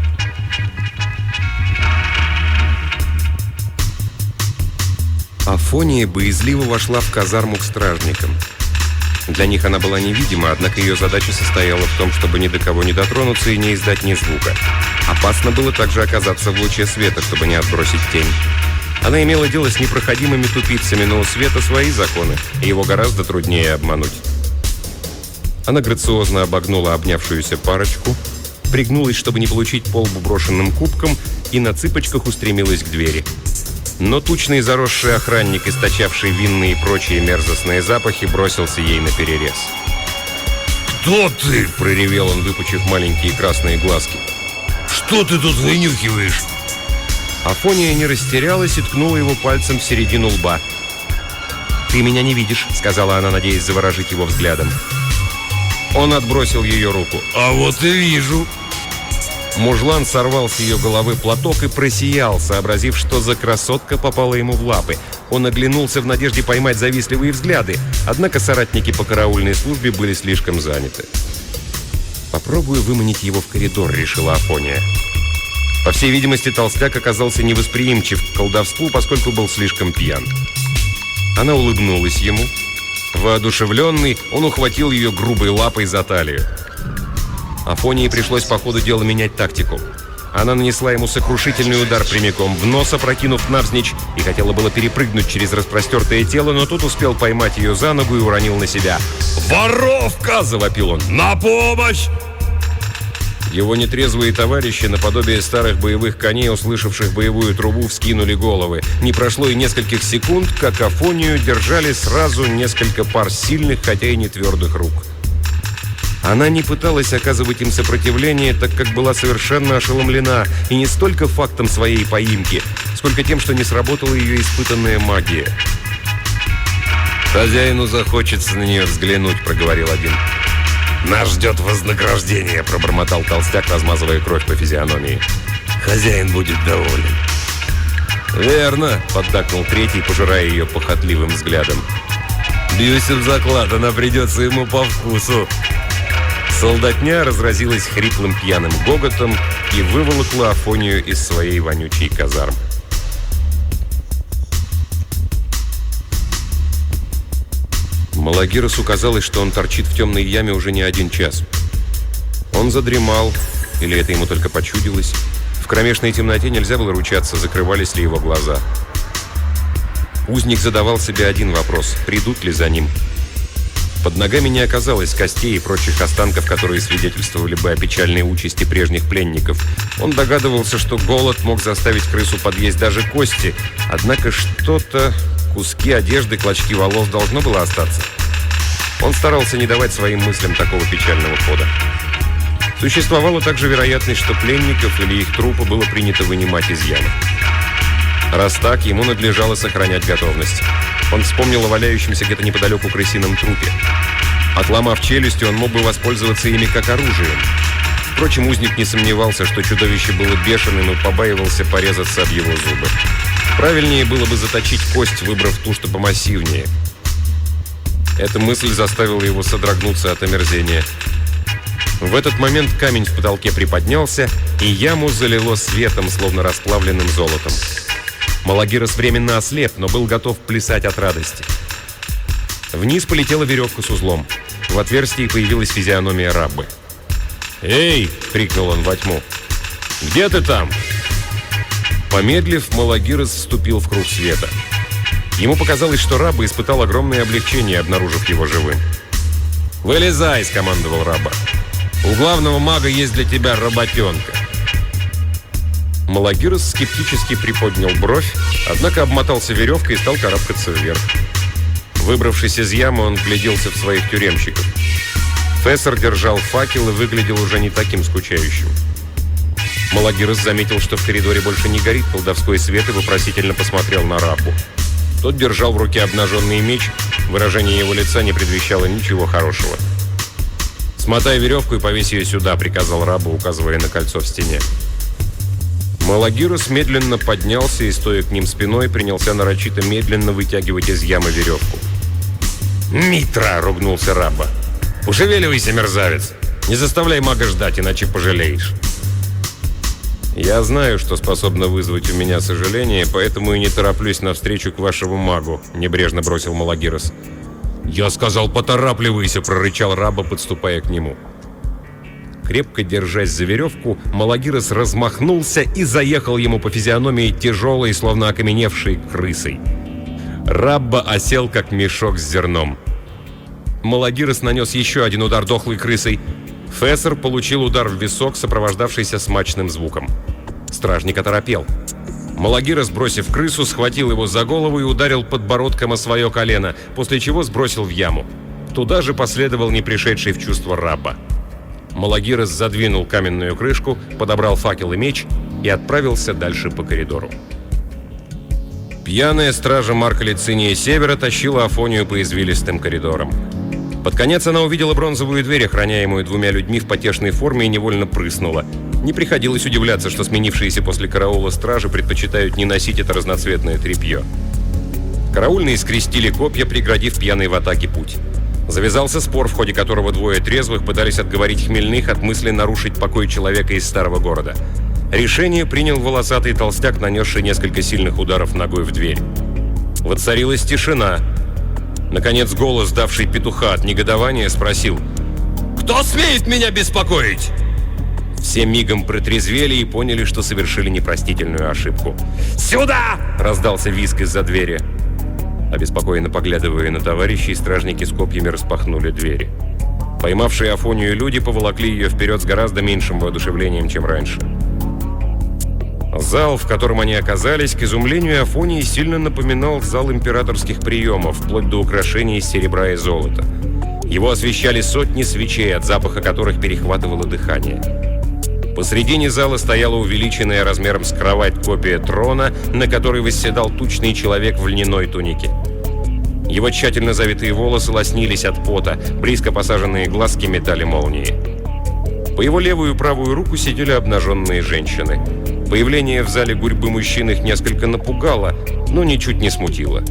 Афония боязливо вошла в казарму к стражникам. Для них она была невидима, однако ее задача состояла в том, чтобы ни до кого не дотронуться и не издать ни звука. Опасно было также оказаться в луче света, чтобы не отбросить тень. Она имела дело с непроходимыми тупицами, но у света свои законы, и его гораздо труднее обмануть. Она грациозно обогнула обнявшуюся парочку, пригнулась, чтобы не получить по лбу брошенным кубком, и на цыпочках устремилась к двери. Но тучный заросший охранник, источавший винные и прочие мерзостные запахи, бросился ей наперерез. «Кто ты?» – проревел он, выпучив маленькие красные глазки. «Что ты тут вынюхиваешь?» Афония не растерялась и ткнула его пальцем в середину лба. «Ты меня не видишь», — сказала она, надеясь заворожить его взглядом. Он отбросил ее руку. «А вот и вижу». Мужлан сорвал с ее головы платок и просиял, сообразив, что за красотка попала ему в лапы. Он оглянулся в надежде поймать завистливые взгляды, однако соратники по караульной службе были слишком заняты. «Попробую выманить его в коридор», — решила Афония. По всей видимости, толстяк оказался невосприимчив к колдовству, поскольку был слишком пьян. Она улыбнулась ему. Воодушевленный, он ухватил ее грубой лапой за талию. Афонии пришлось по ходу дела менять тактику. Она нанесла ему сокрушительный удар прямиком в нос, опрокинув навзничь, и хотела было перепрыгнуть через распростертое тело, но тот успел поймать ее за ногу и уронил на себя. «Воровка!» – завопил он. «На помощь!» Его нетрезвые товарищи, наподобие старых боевых коней, услышавших боевую трубу, вскинули головы. Не прошло и нескольких секунд, как Афонию держали сразу несколько пар сильных, хотя и не твердых рук. Она не пыталась оказывать им сопротивление, так как была совершенно ошеломлена, и не столько фактом своей поимки, сколько тем, что не сработала ее испытанная магия. «Хозяину захочется на нее взглянуть», — проговорил один. «Нас ждет вознаграждение», — пробормотал толстяк, размазывая кровь по физиономии. «Хозяин будет доволен». «Верно», — поддакнул третий, пожирая ее похотливым взглядом. «Бьюсь об заклад, она придется ему по вкусу». Солдатня разразилась хриплым пьяным гоготом и выволокла Афонию из своей вонючей казармы. Малагиросу казалось, что он торчит в темной яме уже не один час. Он задремал, или это ему только почудилось. В кромешной темноте нельзя было ручаться, закрывались ли его глаза. Узник задавал себе один вопрос: придут ли за ним? Под ногами не оказалось костей и прочих останков, которые свидетельствовали бы о печальной участи прежних пленников. Он догадывался, что голод мог заставить крысу подъесть даже кости, однако что-то... Куски одежды, клочки волос должно было остаться. Он старался не давать своим мыслям такого печального хода. Существовала также вероятность, что пленников или их трупы было принято вынимать из ямы. Раз так, ему надлежало сохранять готовность. Он вспомнил о валяющемся где-то неподалеку крысином трупе. Отломав челюсти, он мог бы воспользоваться ими как оружием. Впрочем, узник не сомневался, что чудовище было бешеным и побаивался порезаться об его зубы. Правильнее было бы заточить кость, выбрав ту, что помассивнее. Эта мысль заставила его содрогнуться от омерзения. В этот момент камень в потолке приподнялся, и яму залило светом, словно расплавленным золотом. Малагирос временно ослеп, но был готов плясать от радости. Вниз полетела веревка с узлом. В отверстии появилась физиономия Раббы. «Эй!» — крикнул он во тьму. «Где ты там?» Помедлив, Малагирос вступил в круг света. Ему показалось, что Рабба испытал огромное облегчение, обнаружив его живым. «Вылезай!» — скомандовал Рабба. «У главного мага есть для тебя работенка». Малагирос скептически приподнял бровь, однако обмотался веревкой и стал карабкаться вверх. Выбравшись из ямы, он вгляделся в своих тюремщиков. Фессер держал факел и выглядел уже не таким скучающим. Малагирос заметил, что в коридоре больше не горит колдовской свет, и вопросительно посмотрел на Раббу. Тот держал в руке обнаженный меч, выражение его лица не предвещало ничего хорошего. «Смотай веревку и повесь ее сюда», — приказал Рабба, указывая на кольцо в стене. Малагирос медленно поднялся и, стоя к ним спиной, принялся нарочито медленно вытягивать из ямы веревку. «Митра!» — ругнулся Рабба. «Ушевеливайся, мерзавец! Не заставляй мага ждать, иначе пожалеешь!» «Я знаю, что способно вызвать у меня сожаление, поэтому и не тороплюсь навстречу к вашему магу», — небрежно бросил Малагирос. «Я сказал, поторапливайся!» — прорычал Рабба, подступая к нему. Крепко держась за веревку, Малагирос размахнулся и заехал ему по физиономии тяжелой, словно окаменевшей крысой. Рабба осел, как мешок с зерном. Малагирос нанес еще один удар дохлой крысой. Фессер получил удар в висок, сопровождавшийся смачным звуком. Стражник оторопел. Малагирос, бросив крысу, схватил его за голову и ударил подбородком о свое колено, после чего сбросил в яму. Туда же последовал не пришедший в чувство Рабба. Малагирос задвинул каменную крышку, подобрал факел и меч и отправился дальше по коридору. Пьяная стража Марка Лициния Севера тащила Афонию по извилистым коридорам. Под конец она увидела бронзовую дверь, охраняемую двумя людьми в потешной форме, и невольно прыснула. Не приходилось удивляться, что сменившиеся после караула стражи предпочитают не носить это разноцветное тряпье. Караульные скрестили копья, преградив пьяной в атаке путь. Завязался спор, в ходе которого двое трезвых пытались отговорить хмельных от мысли нарушить покой человека из старого города. Решение принял волосатый толстяк, нанесший несколько сильных ударов ногой в дверь. Воцарилась тишина. Наконец голос, давший петуха от негодования, спросил: «Кто смеет меня беспокоить?» Все мигом протрезвели и поняли, что совершили непростительную ошибку. «Сюда!» — раздался визг из-за двери. Обеспокоенно поглядывая на товарищей, стражники с копьями распахнули двери. Поймавшие Афонию люди поволокли ее вперед с гораздо меньшим воодушевлением, чем раньше. Зал, в котором они оказались, к изумлению Афонии сильно напоминал зал императорских приемов, вплоть до украшений из серебра и золота. Его освещали сотни свечей, от запаха которых перехватывало дыхание. Посредине зала стояла увеличенная размером с кровать копия трона, на которой восседал тучный человек в льняной тунике. Его тщательно завитые волосы лоснились от пота, близко посаженные глазки метали молнии. По его левую и правую руку сидели обнаженные женщины. Появление в зале гурьбы мужчин их несколько напугало, но ничуть не смутило.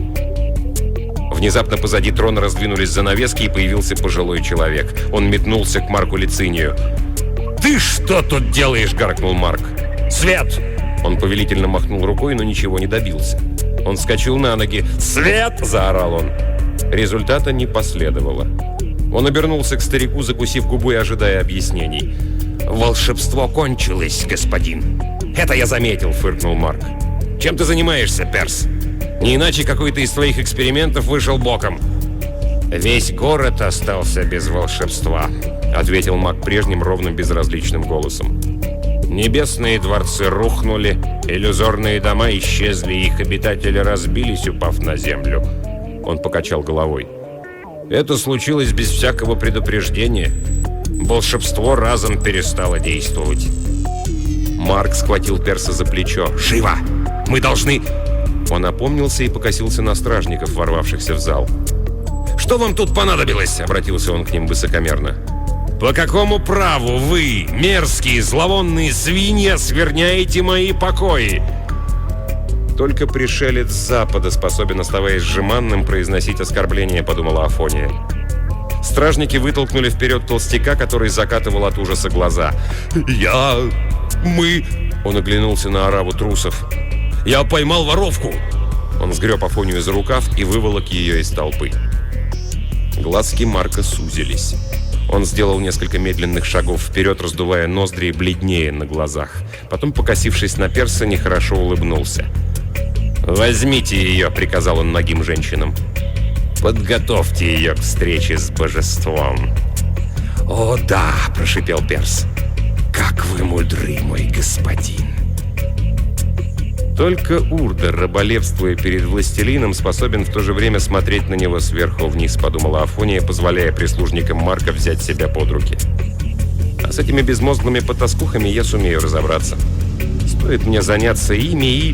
Внезапно позади трона раздвинулись занавески, и появился пожилой человек. Он метнулся к Марку Лицинию. «Ты что тут делаешь?» – гаркнул Марк. «Свет!» Он повелительно махнул рукой, но ничего не добился. Он вскочил на ноги. «Свет!» – заорал он. Результата не последовало. Он обернулся к старику, закусив губу и ожидая объяснений. «Волшебство кончилось, господин». «Это я заметил», – фыркнул Марк. «Чем ты занимаешься, Перс? Не иначе какой-то из твоих экспериментов вышел боком». «Весь город остался без волшебства», — ответил маг прежним ровным безразличным голосом. «Небесные дворцы рухнули, иллюзорные дома исчезли, их обитатели разбились, упав на землю». Он покачал головой. «Это случилось без всякого предупреждения. Волшебство разом перестало действовать». Марк схватил Перса за плечо. «Живо! Мы должны...» Он опомнился и покосился на стражников, ворвавшихся в зал. «Что вам тут понадобилось?» — обратился он к ним высокомерно. «По какому праву вы, мерзкие, зловонные свиньи, оскверняете мои покои?» «Только пришелец с запада способен, оставаясь жеманным, произносить оскорбления», — подумала Афония. Стражники вытолкнули вперед толстяка, который закатывал от ужаса глаза. «Я... мы...» — он оглянулся на ораву трусов. «Я поймал воровку!» Он сгреб Афонию за рукав и выволок ее из толпы. Глазки Марка сузились. Он сделал несколько медленных шагов вперед, раздувая ноздри и бледнее на глазах. Потом, покосившись на Перса, нехорошо улыбнулся. «Возьмите ее», — приказал он нагим женщинам. «Подготовьте ее к встрече с божеством». «О, да», — прошипел Перс. «Как вы мудры, мой господин». Только Урда, раболепствуя перед властелином, способен в то же время смотреть на него сверху вниз, подумала Афония, позволяя прислужникам Марка взять себя под руки. А с этими безмозглыми потаскухами я сумею разобраться. Стоит мне заняться ими и...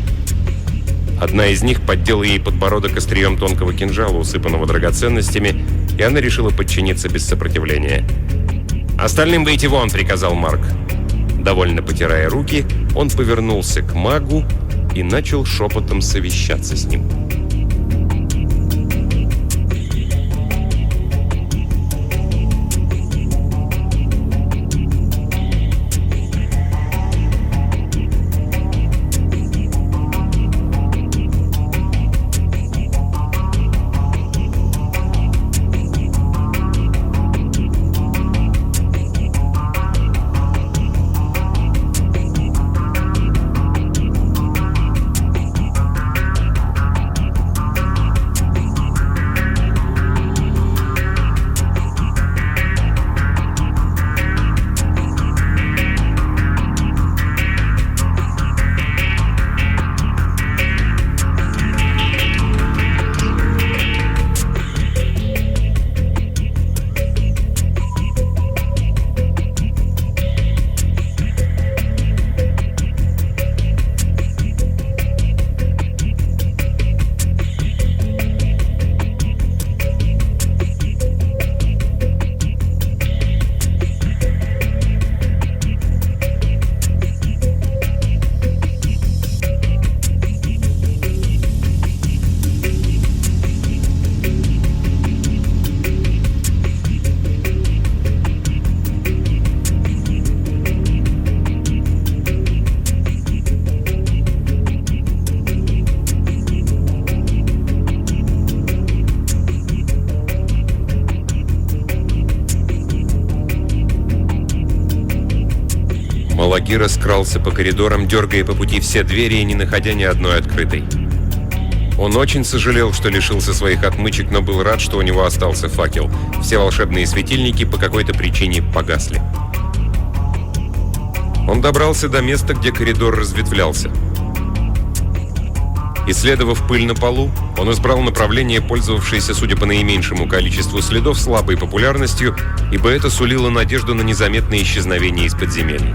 Одна из них поддела ей подбородок острием тонкого кинжала, усыпанного драгоценностями, и она решила подчиниться без сопротивления. «Остальным выйти вон», — приказал Марк. Довольно потирая руки, он повернулся к магу и начал шепотом совещаться с ним. Малагира скрался по коридорам, дергая по пути все двери и не находя ни одной открытой. Он очень сожалел, что лишился своих отмычек, но был рад, что у него остался факел. Все волшебные светильники по какой-то причине погасли. Он добрался до места, где коридор разветвлялся. Исследовав пыль на полу, он избрал направление, пользовавшееся, судя по наименьшему количеству следов, слабой популярностью, ибо это сулило надежду на незаметное исчезновение из подземелья.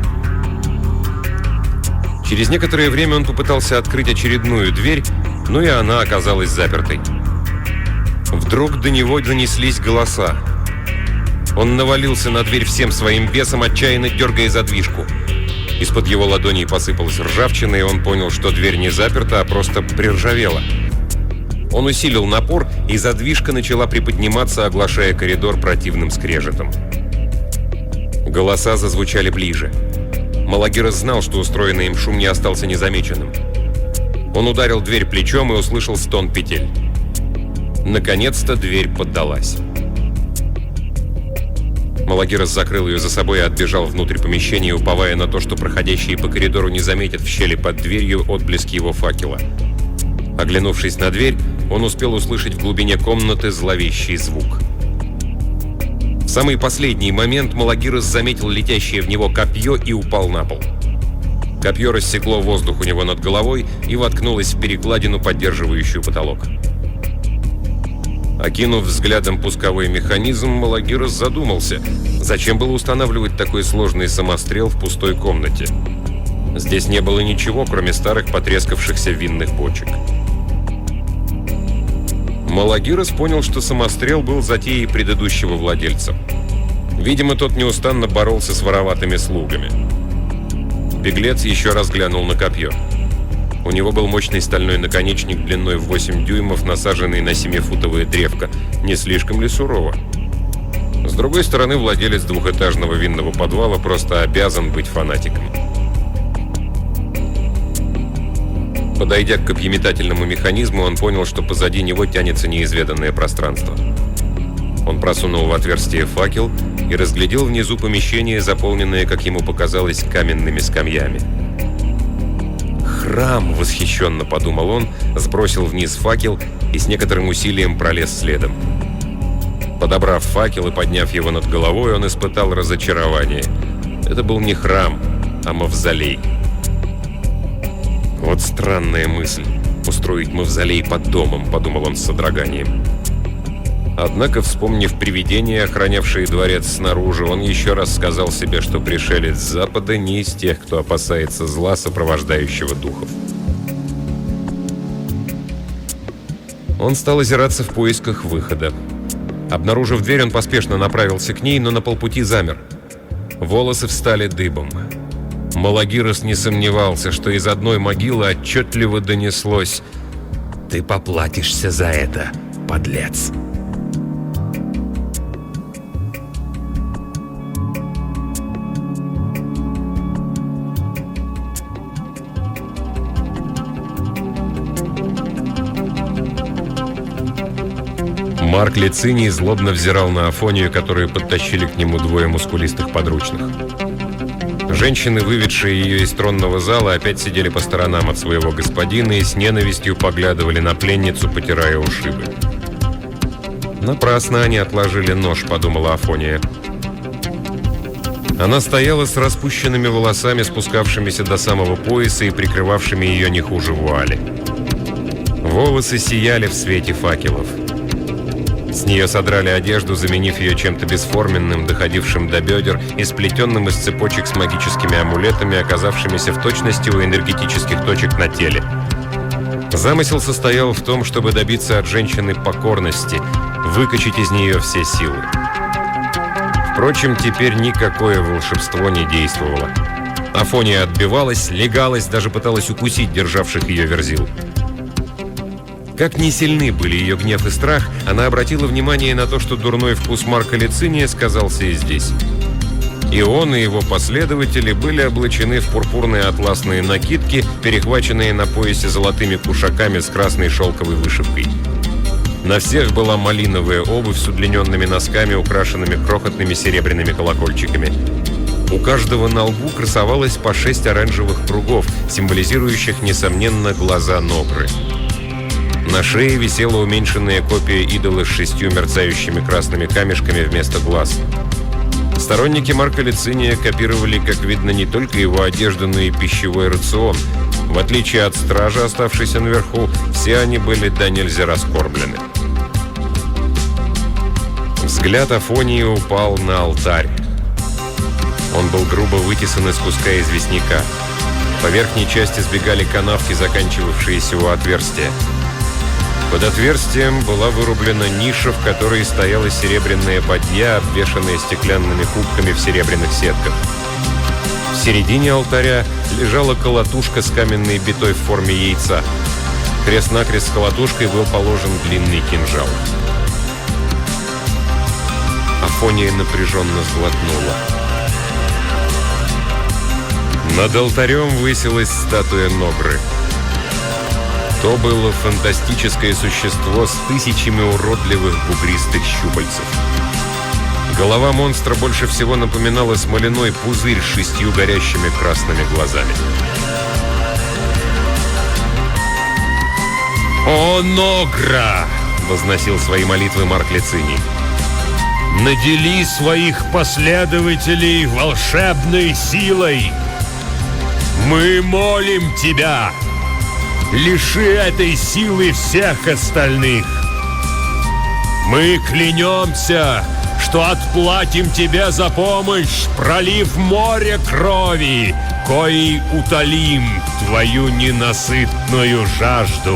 Через некоторое время он попытался открыть очередную дверь, но и она оказалась запертой. Вдруг до него донеслись голоса. Он навалился на дверь всем своим весом, отчаянно дергая задвижку. Из-под его ладоней посыпалась ржавчина, и он понял, что дверь не заперта, а просто приржавела. Он усилил напор, и задвижка начала приподниматься, оглашая коридор противным скрежетом. Голоса зазвучали ближе. Малагирос знал, что устроенный им шум не остался незамеченным. Он ударил дверь плечом и услышал стон петель. Наконец-то дверь поддалась. Малагирос закрыл ее за собой и отбежал внутрь помещения, уповая на то, что проходящие по коридору не заметят в щели под дверью отблески его факела. Оглянувшись на дверь, он успел услышать в глубине комнаты зловещий звук. В самый последний момент Малагирос заметил летящее в него копье и упал на пол. Копье рассекло воздух у него над головой и воткнулось в перекладину, поддерживающую потолок. Окинув взглядом пусковой механизм, Малагирос задумался, зачем было устанавливать такой сложный самострел в пустой комнате. Здесь не было ничего, кроме старых потрескавшихся винных бочек. Малагирос понял, что самострел был затеей предыдущего владельца. Видимо, тот неустанно боролся с вороватыми слугами. Беглец еще раз глянул на копье. У него был мощный стальной наконечник длиной в восемь дюймов, насаженный на семифутовое древко. Не слишком ли сурово? С другой стороны, владелец двухэтажного винного подвала просто обязан быть фанатиком. Подойдя к копьеметательному механизму, он понял, что позади него тянется неизведанное пространство. Он просунул в отверстие факел и разглядел внизу помещение, заполненное, как ему показалось, каменными скамьями. «Храм!» — восхищенно подумал он, сбросил вниз факел и с некоторым усилием пролез следом. Подобрав факел и подняв его над головой, он испытал разочарование. Это был не храм, а мавзолей. «Вот странная мысль — устроить мавзолей под домом», — подумал он с содроганием. Однако, вспомнив привидения, охранявшие дворец снаружи, он еще раз сказал себе, что пришелец с запада не из тех, кто опасается зла, сопровождающего духов. Он стал озираться в поисках выхода. Обнаружив дверь, он поспешно направился к ней, но на полпути замер. Волосы встали дыбом. Малагирос не сомневался, что из одной могилы отчетливо донеслось: «Ты поплатишься за это, подлец!» Марк Лициний злобно взирал на Афонию, которую подтащили к нему двое мускулистых подручных. Женщины, выведшие ее из тронного зала, опять сидели по сторонам от своего господина и с ненавистью поглядывали на пленницу, потирая ушибы. «Напрасно они отложили нож», — подумала Афония. Она стояла с распущенными волосами, спускавшимися до самого пояса и прикрывавшими ее не хуже вуали. Волосы сияли в свете факелов. С нее содрали одежду, заменив ее чем-то бесформенным, доходившим до бедер и сплетенным из цепочек с магическими амулетами, оказавшимися в точности у энергетических точек на теле. Замысел состоял в том, чтобы добиться от женщины покорности, выкачать из нее все силы. Впрочем, теперь никакое волшебство не действовало. Афония отбивалась, легалась, даже пыталась укусить державших ее верзил. Как ни сильны были ее гнев и страх, она обратила внимание на то, что дурной вкус Марка Лициния сказался и здесь. И он, и его последователи были облачены в пурпурные атласные накидки, перехваченные на поясе золотыми кушаками с красной шелковой вышивкой. На всех была малиновая обувь с удлиненными носками, украшенными крохотными серебряными колокольчиками. У каждого на лбу красовалось по шесть оранжевых кругов, символизирующих, несомненно, глаза Ногры. На шее висела уменьшенная копия идола с шестью мерцающими красными камешками вместо глаз. Сторонники Марка Лициния копировали, как видно, не только его одежду, но и пищевой рацион. В отличие от стражи, оставшейся наверху, все они были до нельзя раскормлены. Взгляд Афонии упал на алтарь. Он был грубо вытесан из куска известняка. По верхней части сбегали канавки, заканчивавшиеся у отверстия. Под отверстием была вырублена ниша, в которой стояла серебряная бадья, обвешанная стеклянными кубками в серебряных сетках. В середине алтаря лежала колотушка с каменной битой в форме яйца. Крест-накрест с колотушкой был положен длинный кинжал. Афония напряженно сглотнула. Над алтарем высилась статуя Ногры. То было фантастическое существо с тысячами уродливых бугристых щупальцев. Голова монстра больше всего напоминала смоляной пузырь с шестью горящими красными глазами. «О, Ногра!» — возносил свои молитвы Марк Лициний. «Надели своих последователей волшебной силой! Мы молим тебя! Лиши этой силы всех остальных! Мы клянемся, что отплатим тебе за помощь, пролив море крови, коей утолим твою ненасытную жажду!»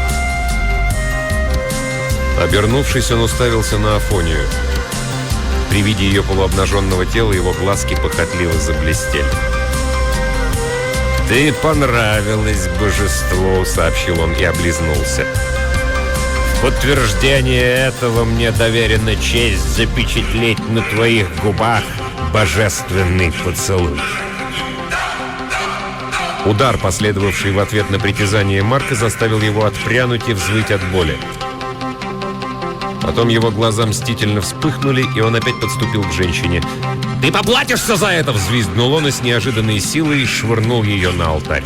Обернувшись, он уставился на Афонию. При виде ее полуобнаженного тела его глазки похотливо заблестели. «Ты понравилась божеству», — сообщил он и облизнулся. «В подтверждение этого мне доверена честь запечатлеть на твоих губах божественный поцелуй». Удар, последовавший в ответ на притязание Марка, заставил его отпрянуть и взвыть от боли. Потом его глаза мстительно вспыхнули, и он опять подступил к женщине. «Ты поплатишься за это!» — взвизгнул он и с неожиданной силой швырнул ее на алтарь.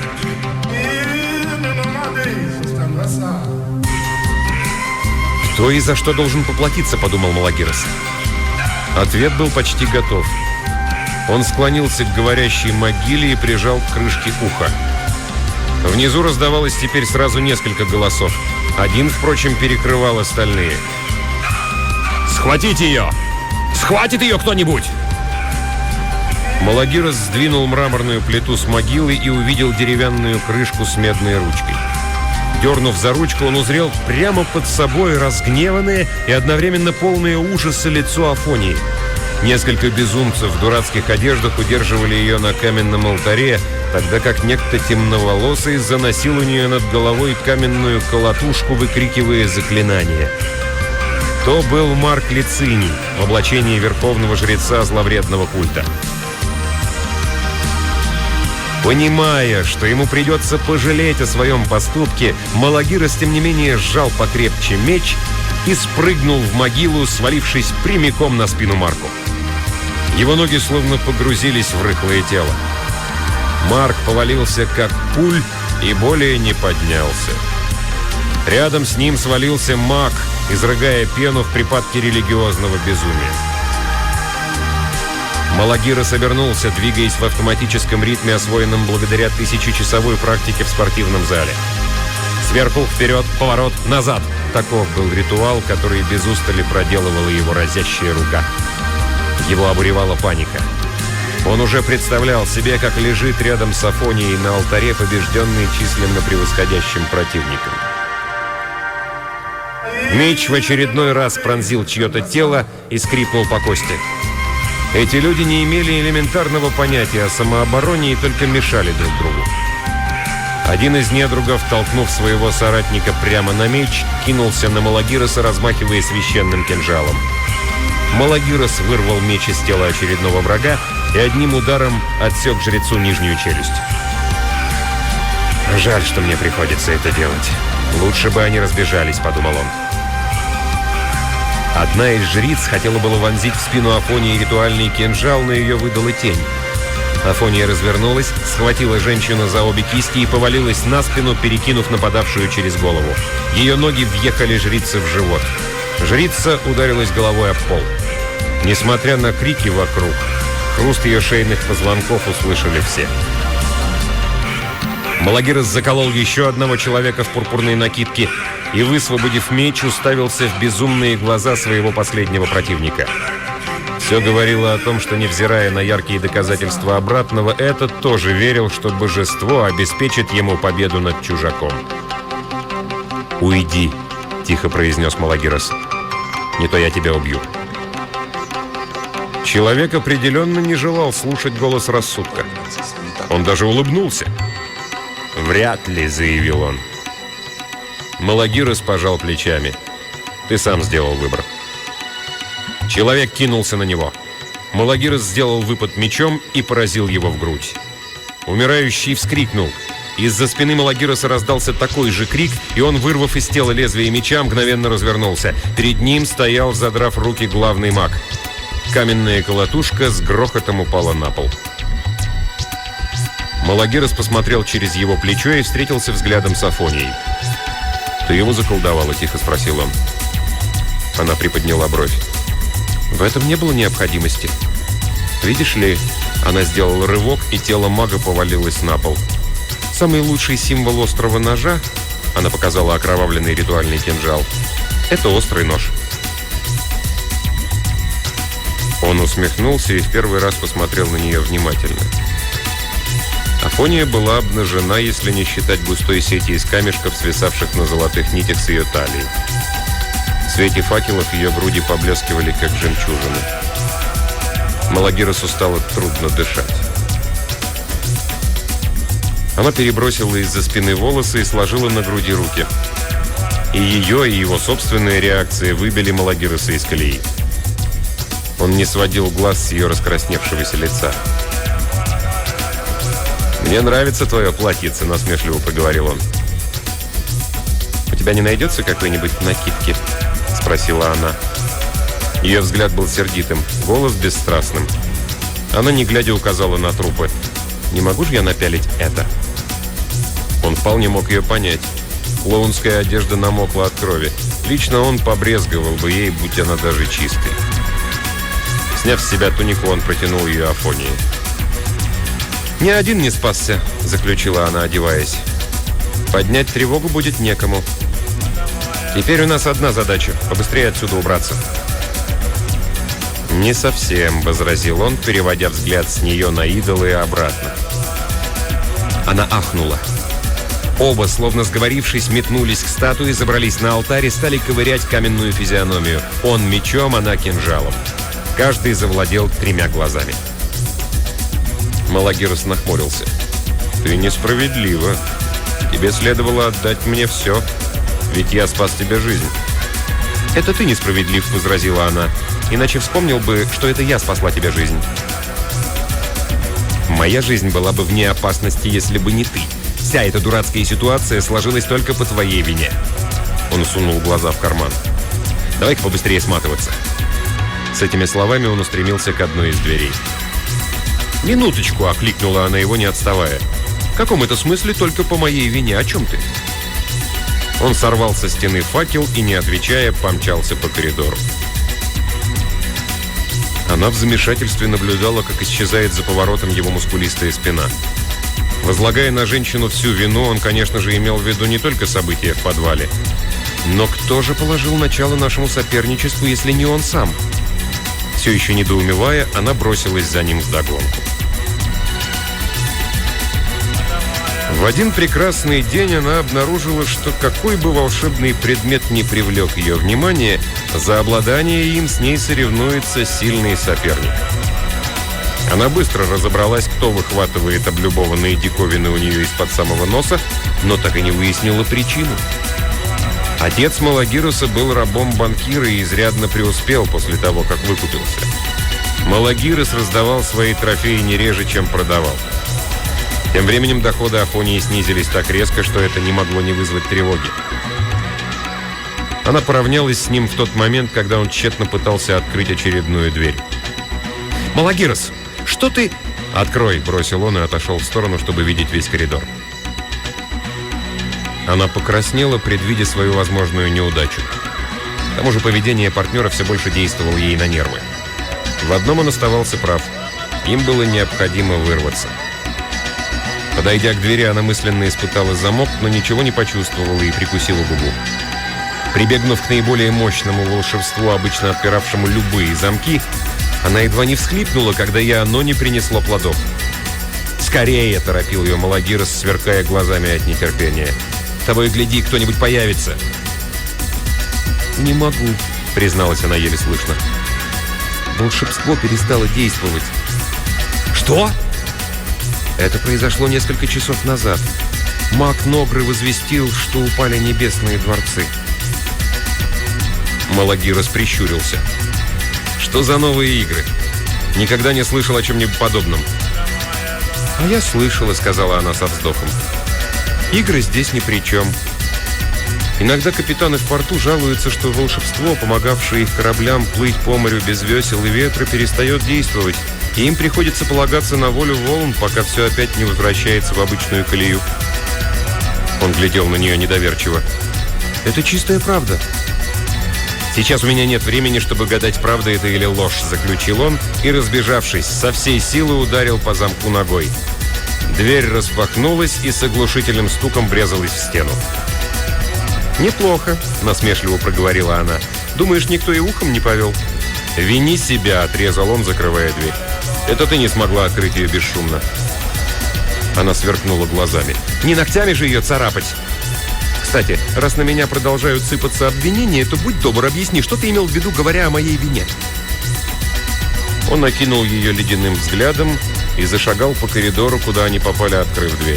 «Кто и за что должен поплатиться?» — подумал Малагирос. Ответ был почти готов. Он склонился к говорящей могиле и прижал к крышке уха. Внизу раздавалось теперь сразу несколько голосов. Один, впрочем, перекрывал остальные. «Схватить ее! Схватит ее кто-нибудь!» Малагирос сдвинул мраморную плиту с могилы и увидел деревянную крышку с медной ручкой. Дернув за ручку, он узрел прямо под собой разгневанное и одновременно полное ужаса лицо Афонии. Несколько безумцев в дурацких одеждах удерживали ее на каменном алтаре, тогда как некто темноволосый заносил у нее над головой каменную колотушку, выкрикивая заклинания. То был Марк Лициний в облачении верховного жреца зловредного культа. Понимая, что ему придется пожалеть о своем поступке, Малагирос, тем не менее, сжал покрепче меч и спрыгнул в могилу, свалившись прямиком на спину Марку. Его ноги словно погрузились в рыхлое тело. Марк повалился как куль и более не поднялся. Рядом с ним свалился маг, изрыгая пену в припадке религиозного безумия. Малагирос обернулся, двигаясь в автоматическом ритме, освоенном благодаря тысячечасовой практике в спортивном зале. Сверху, вперед, поворот, назад. Таков был ритуал, который без устали проделывала его разящая рука. Его обуревала паника. Он уже представлял себе, как лежит рядом с Афонией на алтаре, побежденный численно превосходящим противником. Меч в очередной раз пронзил чье-то тело и скрипнул по кости. Эти люди не имели элементарного понятия о самообороне и только мешали друг другу. Один из недругов, толкнув своего соратника прямо на меч, кинулся на Малагироса, размахивая священным кинжалом. Малагирос вырвал меч из тела очередного врага и одним ударом отсек жрецу нижнюю челюсть. «Жаль, что мне приходится это делать. Лучше бы они разбежались», — подумал он. Одна из жриц хотела было вонзить в спину Афонии ритуальный кинжал, но ее выдала тень. Афония развернулась, схватила женщину за обе кисти и повалилась на спину, перекинув нападавшую через голову. Ее ноги въехали жрице в живот. Жрица ударилась головой об пол. Несмотря на крики вокруг, хруст ее шейных позвонков услышали все. Малагирос заколол еще одного человека в пурпурной накидке и, высвободив меч, уставился в безумные глаза своего последнего противника. Все говорило о том, что, невзирая на яркие доказательства обратного, этот тоже верил, что божество обеспечит ему победу над чужаком. «Уйди», — тихо произнес Малагирос. «Не то я тебя убью». Человек определенно не желал слушать голос рассудка. Он даже улыбнулся. «Вряд ли», — заявил он. Малагирос пожал плечами. «Ты сам сделал выбор». Человек кинулся на него. Малагирос сделал выпад мечом и поразил его в грудь. Умирающий вскрикнул. Из-за спины Малагироса раздался такой же крик, и он, вырвав из тела лезвие меча, мгновенно развернулся. Перед ним стоял, задрав руки, главный маг. Каменная колотушка с грохотом упала на пол. Малагирос посмотрел через его плечо и встретился взглядом с Афонией. «Ты его заколдовала?» — тихо спросил он. Она приподняла бровь. «В этом не было необходимости. Видишь ли, она сделала рывок, и тело мага повалилось на пол. Самый лучший символ острого ножа, она показала окровавленный ритуальный кинжал, это острый нож». Он усмехнулся и в первый раз посмотрел на нее внимательно. Афония была обнажена, если не считать густой сети из камешков, свисавших на золотых нитях с ее талии. В свете факелов ее груди поблескивали, как жемчужины. Малагиросу стало трудно дышать. Она перебросила из-за спины волосы и сложила на груди руки. И ее, и его собственные реакции выбили Малагироса из колеи. Он не сводил глаз с ее раскрасневшегося лица. «Мне нравится твое платьице», — насмешливо проговорил он. «У тебя не найдется какой-нибудь накидки?» — спросила она. Ее взгляд был сердитым, голос бесстрастным. Она, не глядя, указала на трупы. «Не могу же я напялить это?» Он вполне мог ее понять. Клоунская одежда намокла от крови. Лично он побрезговал бы ей, будь она даже чистой. Сняв с себя тунику, он протянул ее Афонии. «Ни один не спасся», — заключила она, одеваясь. «Поднять тревогу будет некому. Теперь у нас одна задача — побыстрее отсюда убраться». «Не совсем», — возразил он, переводя взгляд с нее на идола и обратно. Она ахнула. Оба, словно сговорившись, метнулись к статуе, забрались на алтарь и стали ковырять каменную физиономию. Он мечом, она кинжалом. Каждый завладел тремя глазами. Малагирос нахмурился. «Ты несправедлива. Тебе следовало отдать мне все, ведь я спас тебе жизнь». «Это ты несправедлив», — возразила она. «Иначе вспомнил бы, что это я спасла тебе жизнь». «Моя жизнь была бы вне опасности, если бы не ты. Вся эта дурацкая ситуация сложилась только по твоей вине». Он сунул глаза в карман. «Давай-ка побыстрее сматываться». С этими словами он устремился к одной из дверей. «Минуточку!» — окликнула она его, не отставая. «В каком это смысле только по моей вине? О чем ты?» Он сорвал со стены факел и, не отвечая, помчался по коридору. Она в замешательстве наблюдала, как исчезает за поворотом его мускулистая спина. Возлагая на женщину всю вину, он, конечно же, имел в виду не только события в подвале. Но кто же положил начало нашему соперничеству, если не он сам? Все еще недоумевая, она бросилась за ним вдогонку. В один прекрасный день она обнаружила, что какой бы волшебный предмет ни привлек ее внимание, за обладание им с ней соревнуется сильный соперник. Она быстро разобралась, кто выхватывает облюбованные диковины у нее из-под самого носа, но так и не выяснила причину. Отец Малагироса был рабом банкира и изрядно преуспел после того, как выкупился. Малагирос раздавал свои трофеи не реже, чем продавал. Тем временем доходы Афонии снизились так резко, что это не могло не вызвать тревоги. Она поравнялась с ним в тот момент, когда он тщетно пытался открыть очередную дверь. «Малагирос, что ты...» «Открой», — бросил он и отошел в сторону, чтобы видеть весь коридор. Она покраснела, предвидя свою возможную неудачу. К тому же поведение партнера все больше действовало ей на нервы. В одном он оставался прав. Им было необходимо вырваться. Подойдя к двери, она мысленно испытала замок, но ничего не почувствовала и прикусила губу. Прибегнув к наиболее мощному волшебству, обычно отпиравшему любые замки, она едва не всхлипнула, когда и оно не принесло плодов. «Скорее!» — торопил ее Малагирос, сверкая глазами от нетерпения. «Того и гляди, кто-нибудь появится!» «Не могу», — призналась она еле слышно. «Волшебство перестало действовать». «Что?» Это произошло несколько часов назад. Маг Ногры возвестил, что упали небесные дворцы. Малагирос прищурился. «Что за новые игры? Никогда не слышал о чем-нибудь подобном». «А я слышала», — сказала она со вздохом. «Игры здесь ни при чем. Иногда капитаны в порту жалуются, что волшебство, помогавшее их кораблям плыть по морю без весел и ветра, перестает действовать, и им приходится полагаться на волю волн, пока все опять не возвращается в обычную колею». Он глядел на нее недоверчиво. «Это чистая правда». «Сейчас у меня нет времени, чтобы гадать, правда это или ложь», — заключил он и, разбежавшись, со всей силы ударил по замку ногой. Дверь распахнулась и с оглушительным стуком врезалась в стену. «Неплохо», — насмешливо проговорила она. «Думаешь, никто и ухом не повел?» «Вини себя», — отрезал он, закрывая дверь. «Это ты не смогла открыть ее бесшумно». Она сверкнула глазами. «Не ногтями же ее царапать!» «Кстати, раз на меня продолжают сыпаться обвинения, то будь добр, объясни, что ты имел в виду, говоря о моей вине?» Он окинул ее ледяным взглядом и зашагал по коридору, куда они попали, открыв дверь.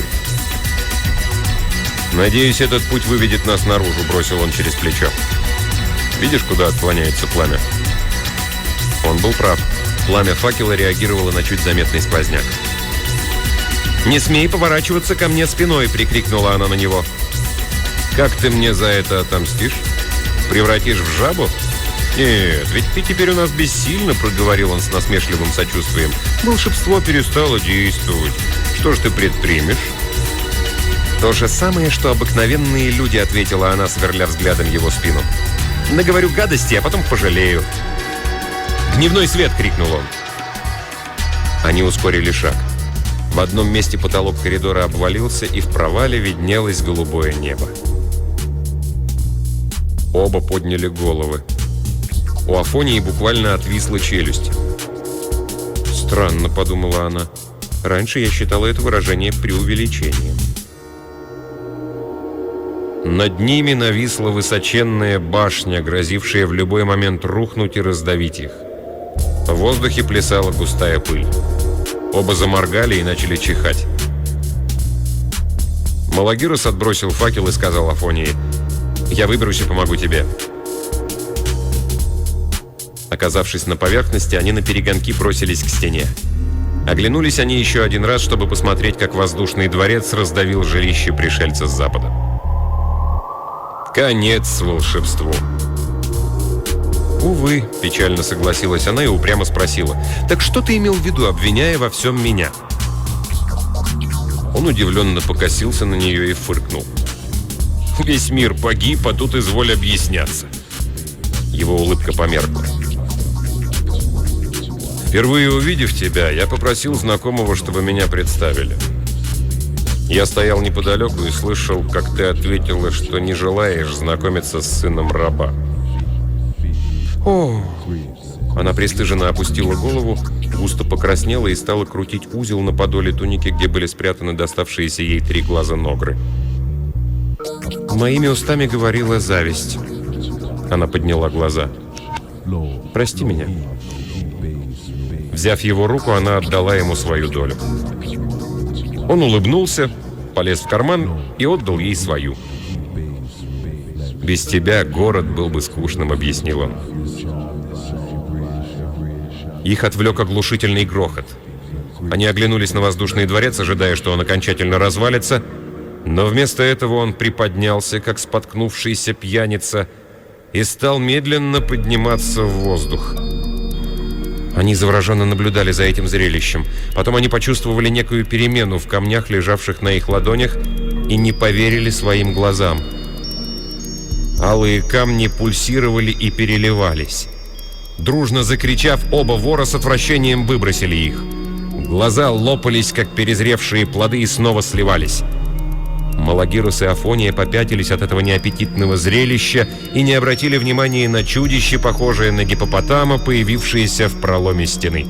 «Надеюсь, этот путь выведет нас наружу», — бросил он через плечо. «Видишь, куда отклоняется пламя?» Он был прав. Пламя факела реагировало на чуть заметный сквозняк. «Не смей поворачиваться ко мне спиной!» — прикрикнула она на него. «Как ты мне за это отомстишь? Превратишь в жабу?» «Нет, ведь ты теперь у нас бессильна», — проговорил он с насмешливым сочувствием. «Волшебство перестало действовать. Что ж ты предпримешь?» «То же самое, что обыкновенные люди», — ответила она, сверля взглядом его спину. «Наговорю гадости, а потом пожалею». «Дневной свет!» — крикнул он. Они ускорили шаг. В одном месте потолок коридора обвалился, и в провале виднелось голубое небо. Оба подняли головы. У Афонии буквально отвисла челюсть. «Странно», — подумала она. «Раньше я считала это выражение преувеличением». Над ними нависла высоченная башня, грозившая в любой момент рухнуть и раздавить их. В воздухе плясала густая пыль. Оба заморгали и начали чихать. Малагирос отбросил факел и сказал Афонии: «Я выберусь и помогу тебе». Оказавшись на поверхности, они наперегонки бросились к стене. Оглянулись они еще один раз, чтобы посмотреть, как воздушный дворец раздавил жилище пришельца с запада. Конец волшебству. «Увы», — печально согласилась она и упрямо спросила: «Так что ты имел в виду, обвиняя во всем меня?» Он удивленно покосился на нее и фыркнул. «Весь мир погиб, а тут изволь объясняться». Его улыбка померкла. «Впервые увидев тебя, я попросил знакомого, чтобы меня представили. Я стоял неподалеку и слышал, как ты ответила, что не желаешь знакомиться с сыном раба». «О!» Она пристыженно опустила голову, густо покраснела и стала крутить узел на подоле туники, где были спрятаны доставшиеся ей три глаза Ногры. «Моими устами говорила зависть». Она подняла глаза. «Прости меня». Взяв его руку, она отдала ему свою долю. Он улыбнулся, полез в карман и отдал ей свою. «Без тебя город был бы скучным», — объяснил он. Их отвлек оглушительный грохот. Они оглянулись на воздушный дворец, ожидая, что он окончательно развалится, но вместо этого он приподнялся, как споткнувшийся пьяница, и стал медленно подниматься в воздух. Они завороженно наблюдали за этим зрелищем. Потом они почувствовали некую перемену в камнях, лежавших на их ладонях, и не поверили своим глазам. Алые камни пульсировали и переливались. Дружно закричав, оба вора с отвращением выбросили их. Глаза лопались, как перезревшие плоды, и снова сливались. Малагирос и Афония попятились от этого неаппетитного зрелища и не обратили внимания на чудище, похожее на гиппопотама, появившееся в проломе стены.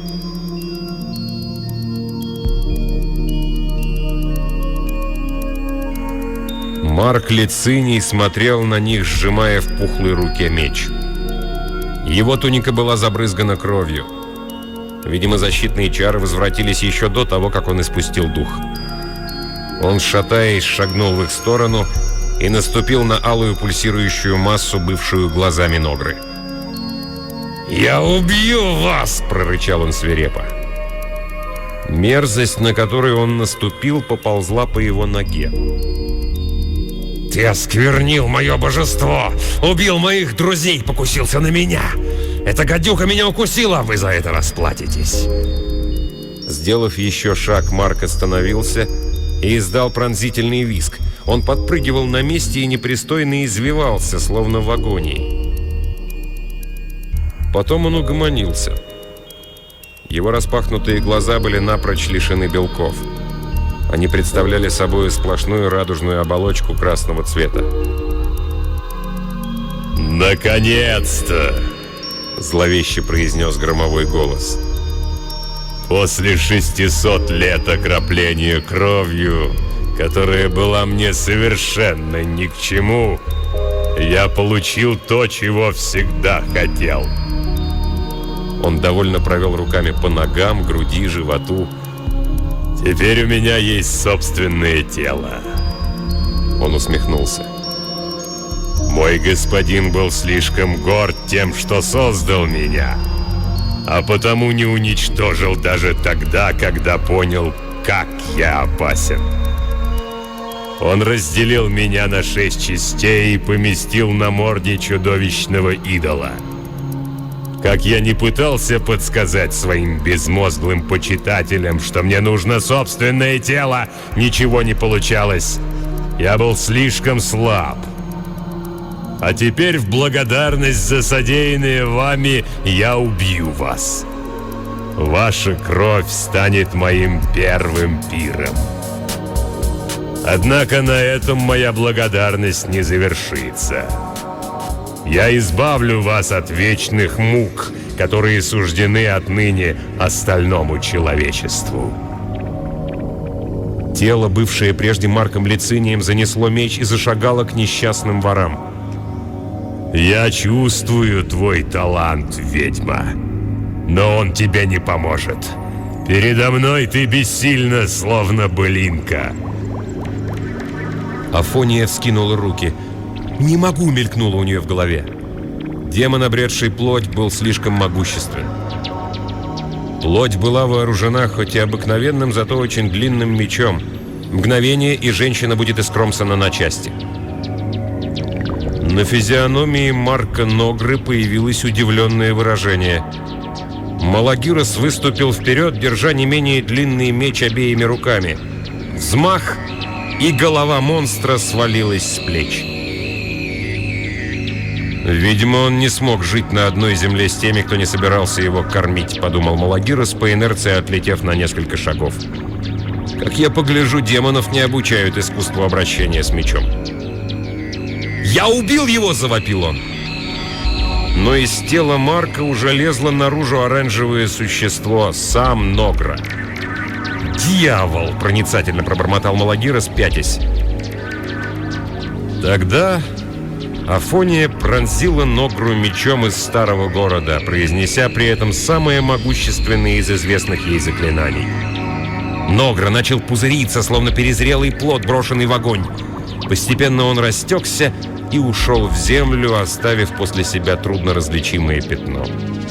Марк Лициний смотрел на них, сжимая в пухлой руке меч. Его туника была забрызгана кровью. Видимо, защитные чары возвратились еще до того, как он испустил дух. Он, шатаясь, шагнул в их сторону и наступил на алую пульсирующую массу, бывшую глазами Ногры. «Я убью вас!» – прорычал он свирепо. Мерзость, на которую он наступил, поползла по его ноге. «Ты осквернил мое божество! Убил моих друзей, покусился на меня! Эта гадюка меня укусила, вы за это расплатитесь!» Сделав еще шаг, Марк остановился и издал пронзительный визг. Он подпрыгивал на месте и непристойно извивался, словно в агонии. Потом он угомонился. Его распахнутые глаза были напрочь лишены белков. Они представляли собой сплошную радужную оболочку красного цвета. «Наконец-то!» — зловеще произнес громовой голос. «После шестисот лет окропления кровью, которая была мне совершенно ни к чему, я получил то, чего всегда хотел». Он довольно провел руками по ногам, груди, животу. «Теперь у меня есть собственное тело». Он усмехнулся. «Мой господин был слишком горд тем, что создал меня, а потому не уничтожил даже тогда, когда понял, как я опасен. Он разделил меня на шесть частей и поместил на морде чудовищного идола. Как я не пытался подсказать своим безмозглым почитателям, что мне нужно собственное тело, ничего не получалось. Я был слишком слаб. А теперь в благодарность за содеянное вами я убью вас. Ваша кровь станет моим первым пиром. Однако на этом моя благодарность не завершится. Я избавлю вас от вечных мук, которые суждены отныне остальному человечеству». Тело, бывшее прежде Марком Лицинием, занесло меч и зашагало к несчастным ворам. «Я чувствую твой талант, ведьма, но он тебе не поможет. Передо мной ты бессильна, словно былинка». Афония вскинула руки. «Не могу!» — мелькнуло у нее в голове. Демон, обретший плоть, был слишком могуществен. Плоть была вооружена хоть и обыкновенным, зато очень длинным мечом. Мгновение, и женщина будет искромсана на части. На физиономии Марка Ногры появилось удивленное выражение. Малагирос выступил вперед, держа не менее длинный меч обеими руками. Взмах, и голова монстра свалилась с плеч. «Видимо, он не смог жить на одной земле с теми, кто не собирался его кормить», — подумал Малагирос, по инерции отлетев на несколько шагов. «Как я погляжу, демонов не обучают искусству обращения с мечом». «Я убил его!» — завопил он. Но из тела Марка уже лезло наружу оранжевое существо, сам Ногра. «Дьявол!» — проницательно пробормотал Малагирос, пятясь. Тогда Афония пронзила Ногру мечом из старого города, произнеся при этом самое могущественное из известных ей заклинаний. Ногра начал пузыриться, словно перезрелый плод, брошенный в огонь. Постепенно он растекся и ушел в землю, оставив после себя трудноразличимое пятно.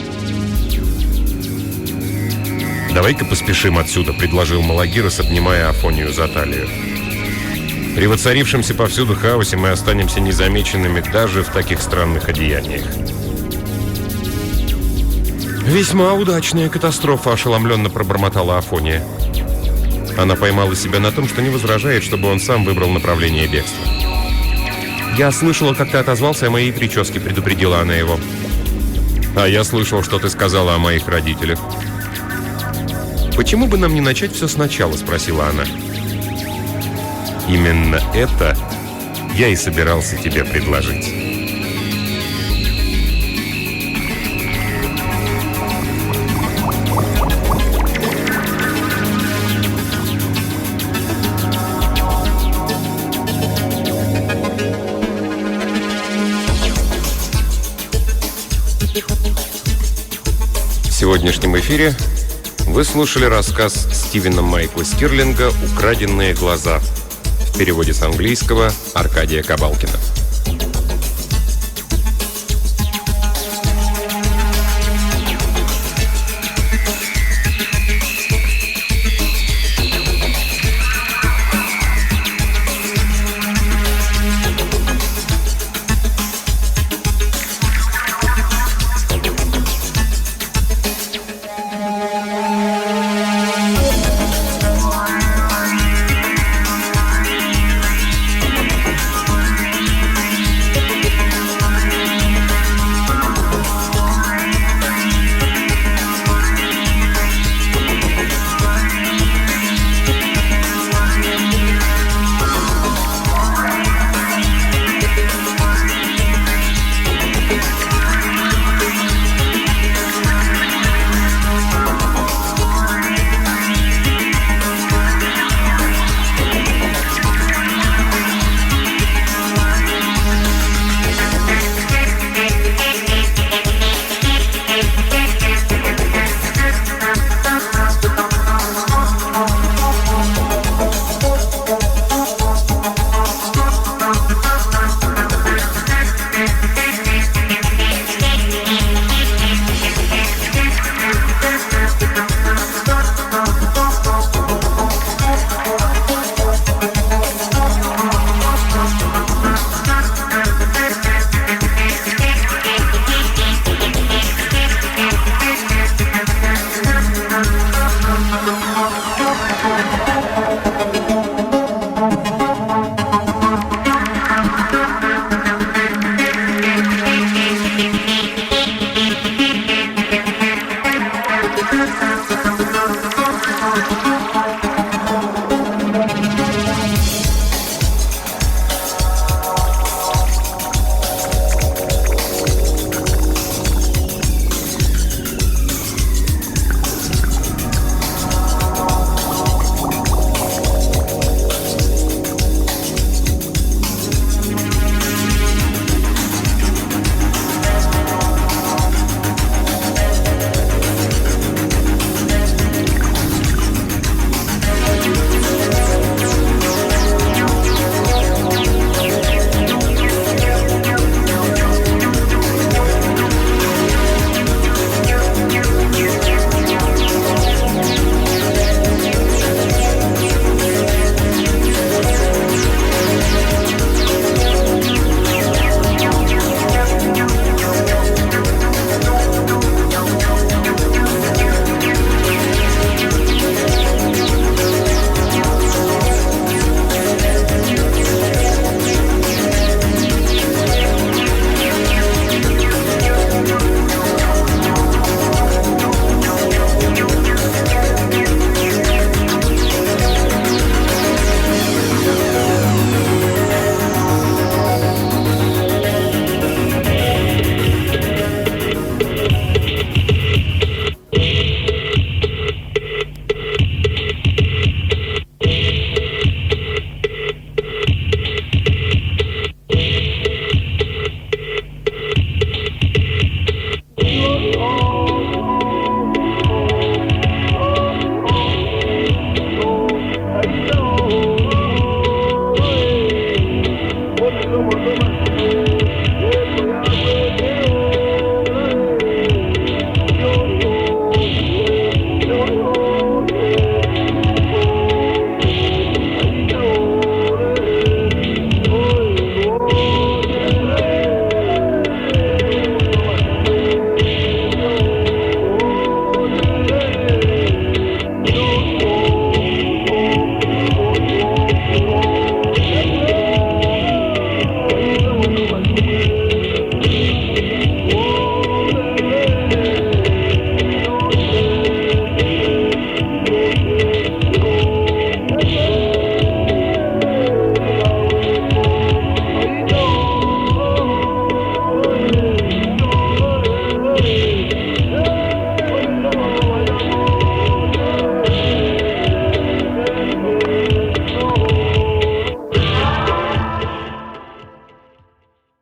«Давай-ка поспешим отсюда», — предложил Малагирос, обнимая Афонию за талию. «При воцарившемся повсюду хаосе мы останемся незамеченными даже в таких странных одеяниях». «Весьма удачная катастрофа», — ошеломленно пробормотала Афония. Она поймала себя на том, что не возражает, чтобы он сам выбрал направление бегства. «Я слышала, как ты отозвался о моей прическе», — предупредила она его. «А я слышал, что ты сказала о моих родителях». «Почему бы нам не начать все сначала?» — спросила она. «Именно это я и собирался тебе предложить». В сегодняшнем эфире вы слушали рассказ Стивена Майкла Стирлинга «Украденные глаза» в переводе с английского Аркадия Кабалкина.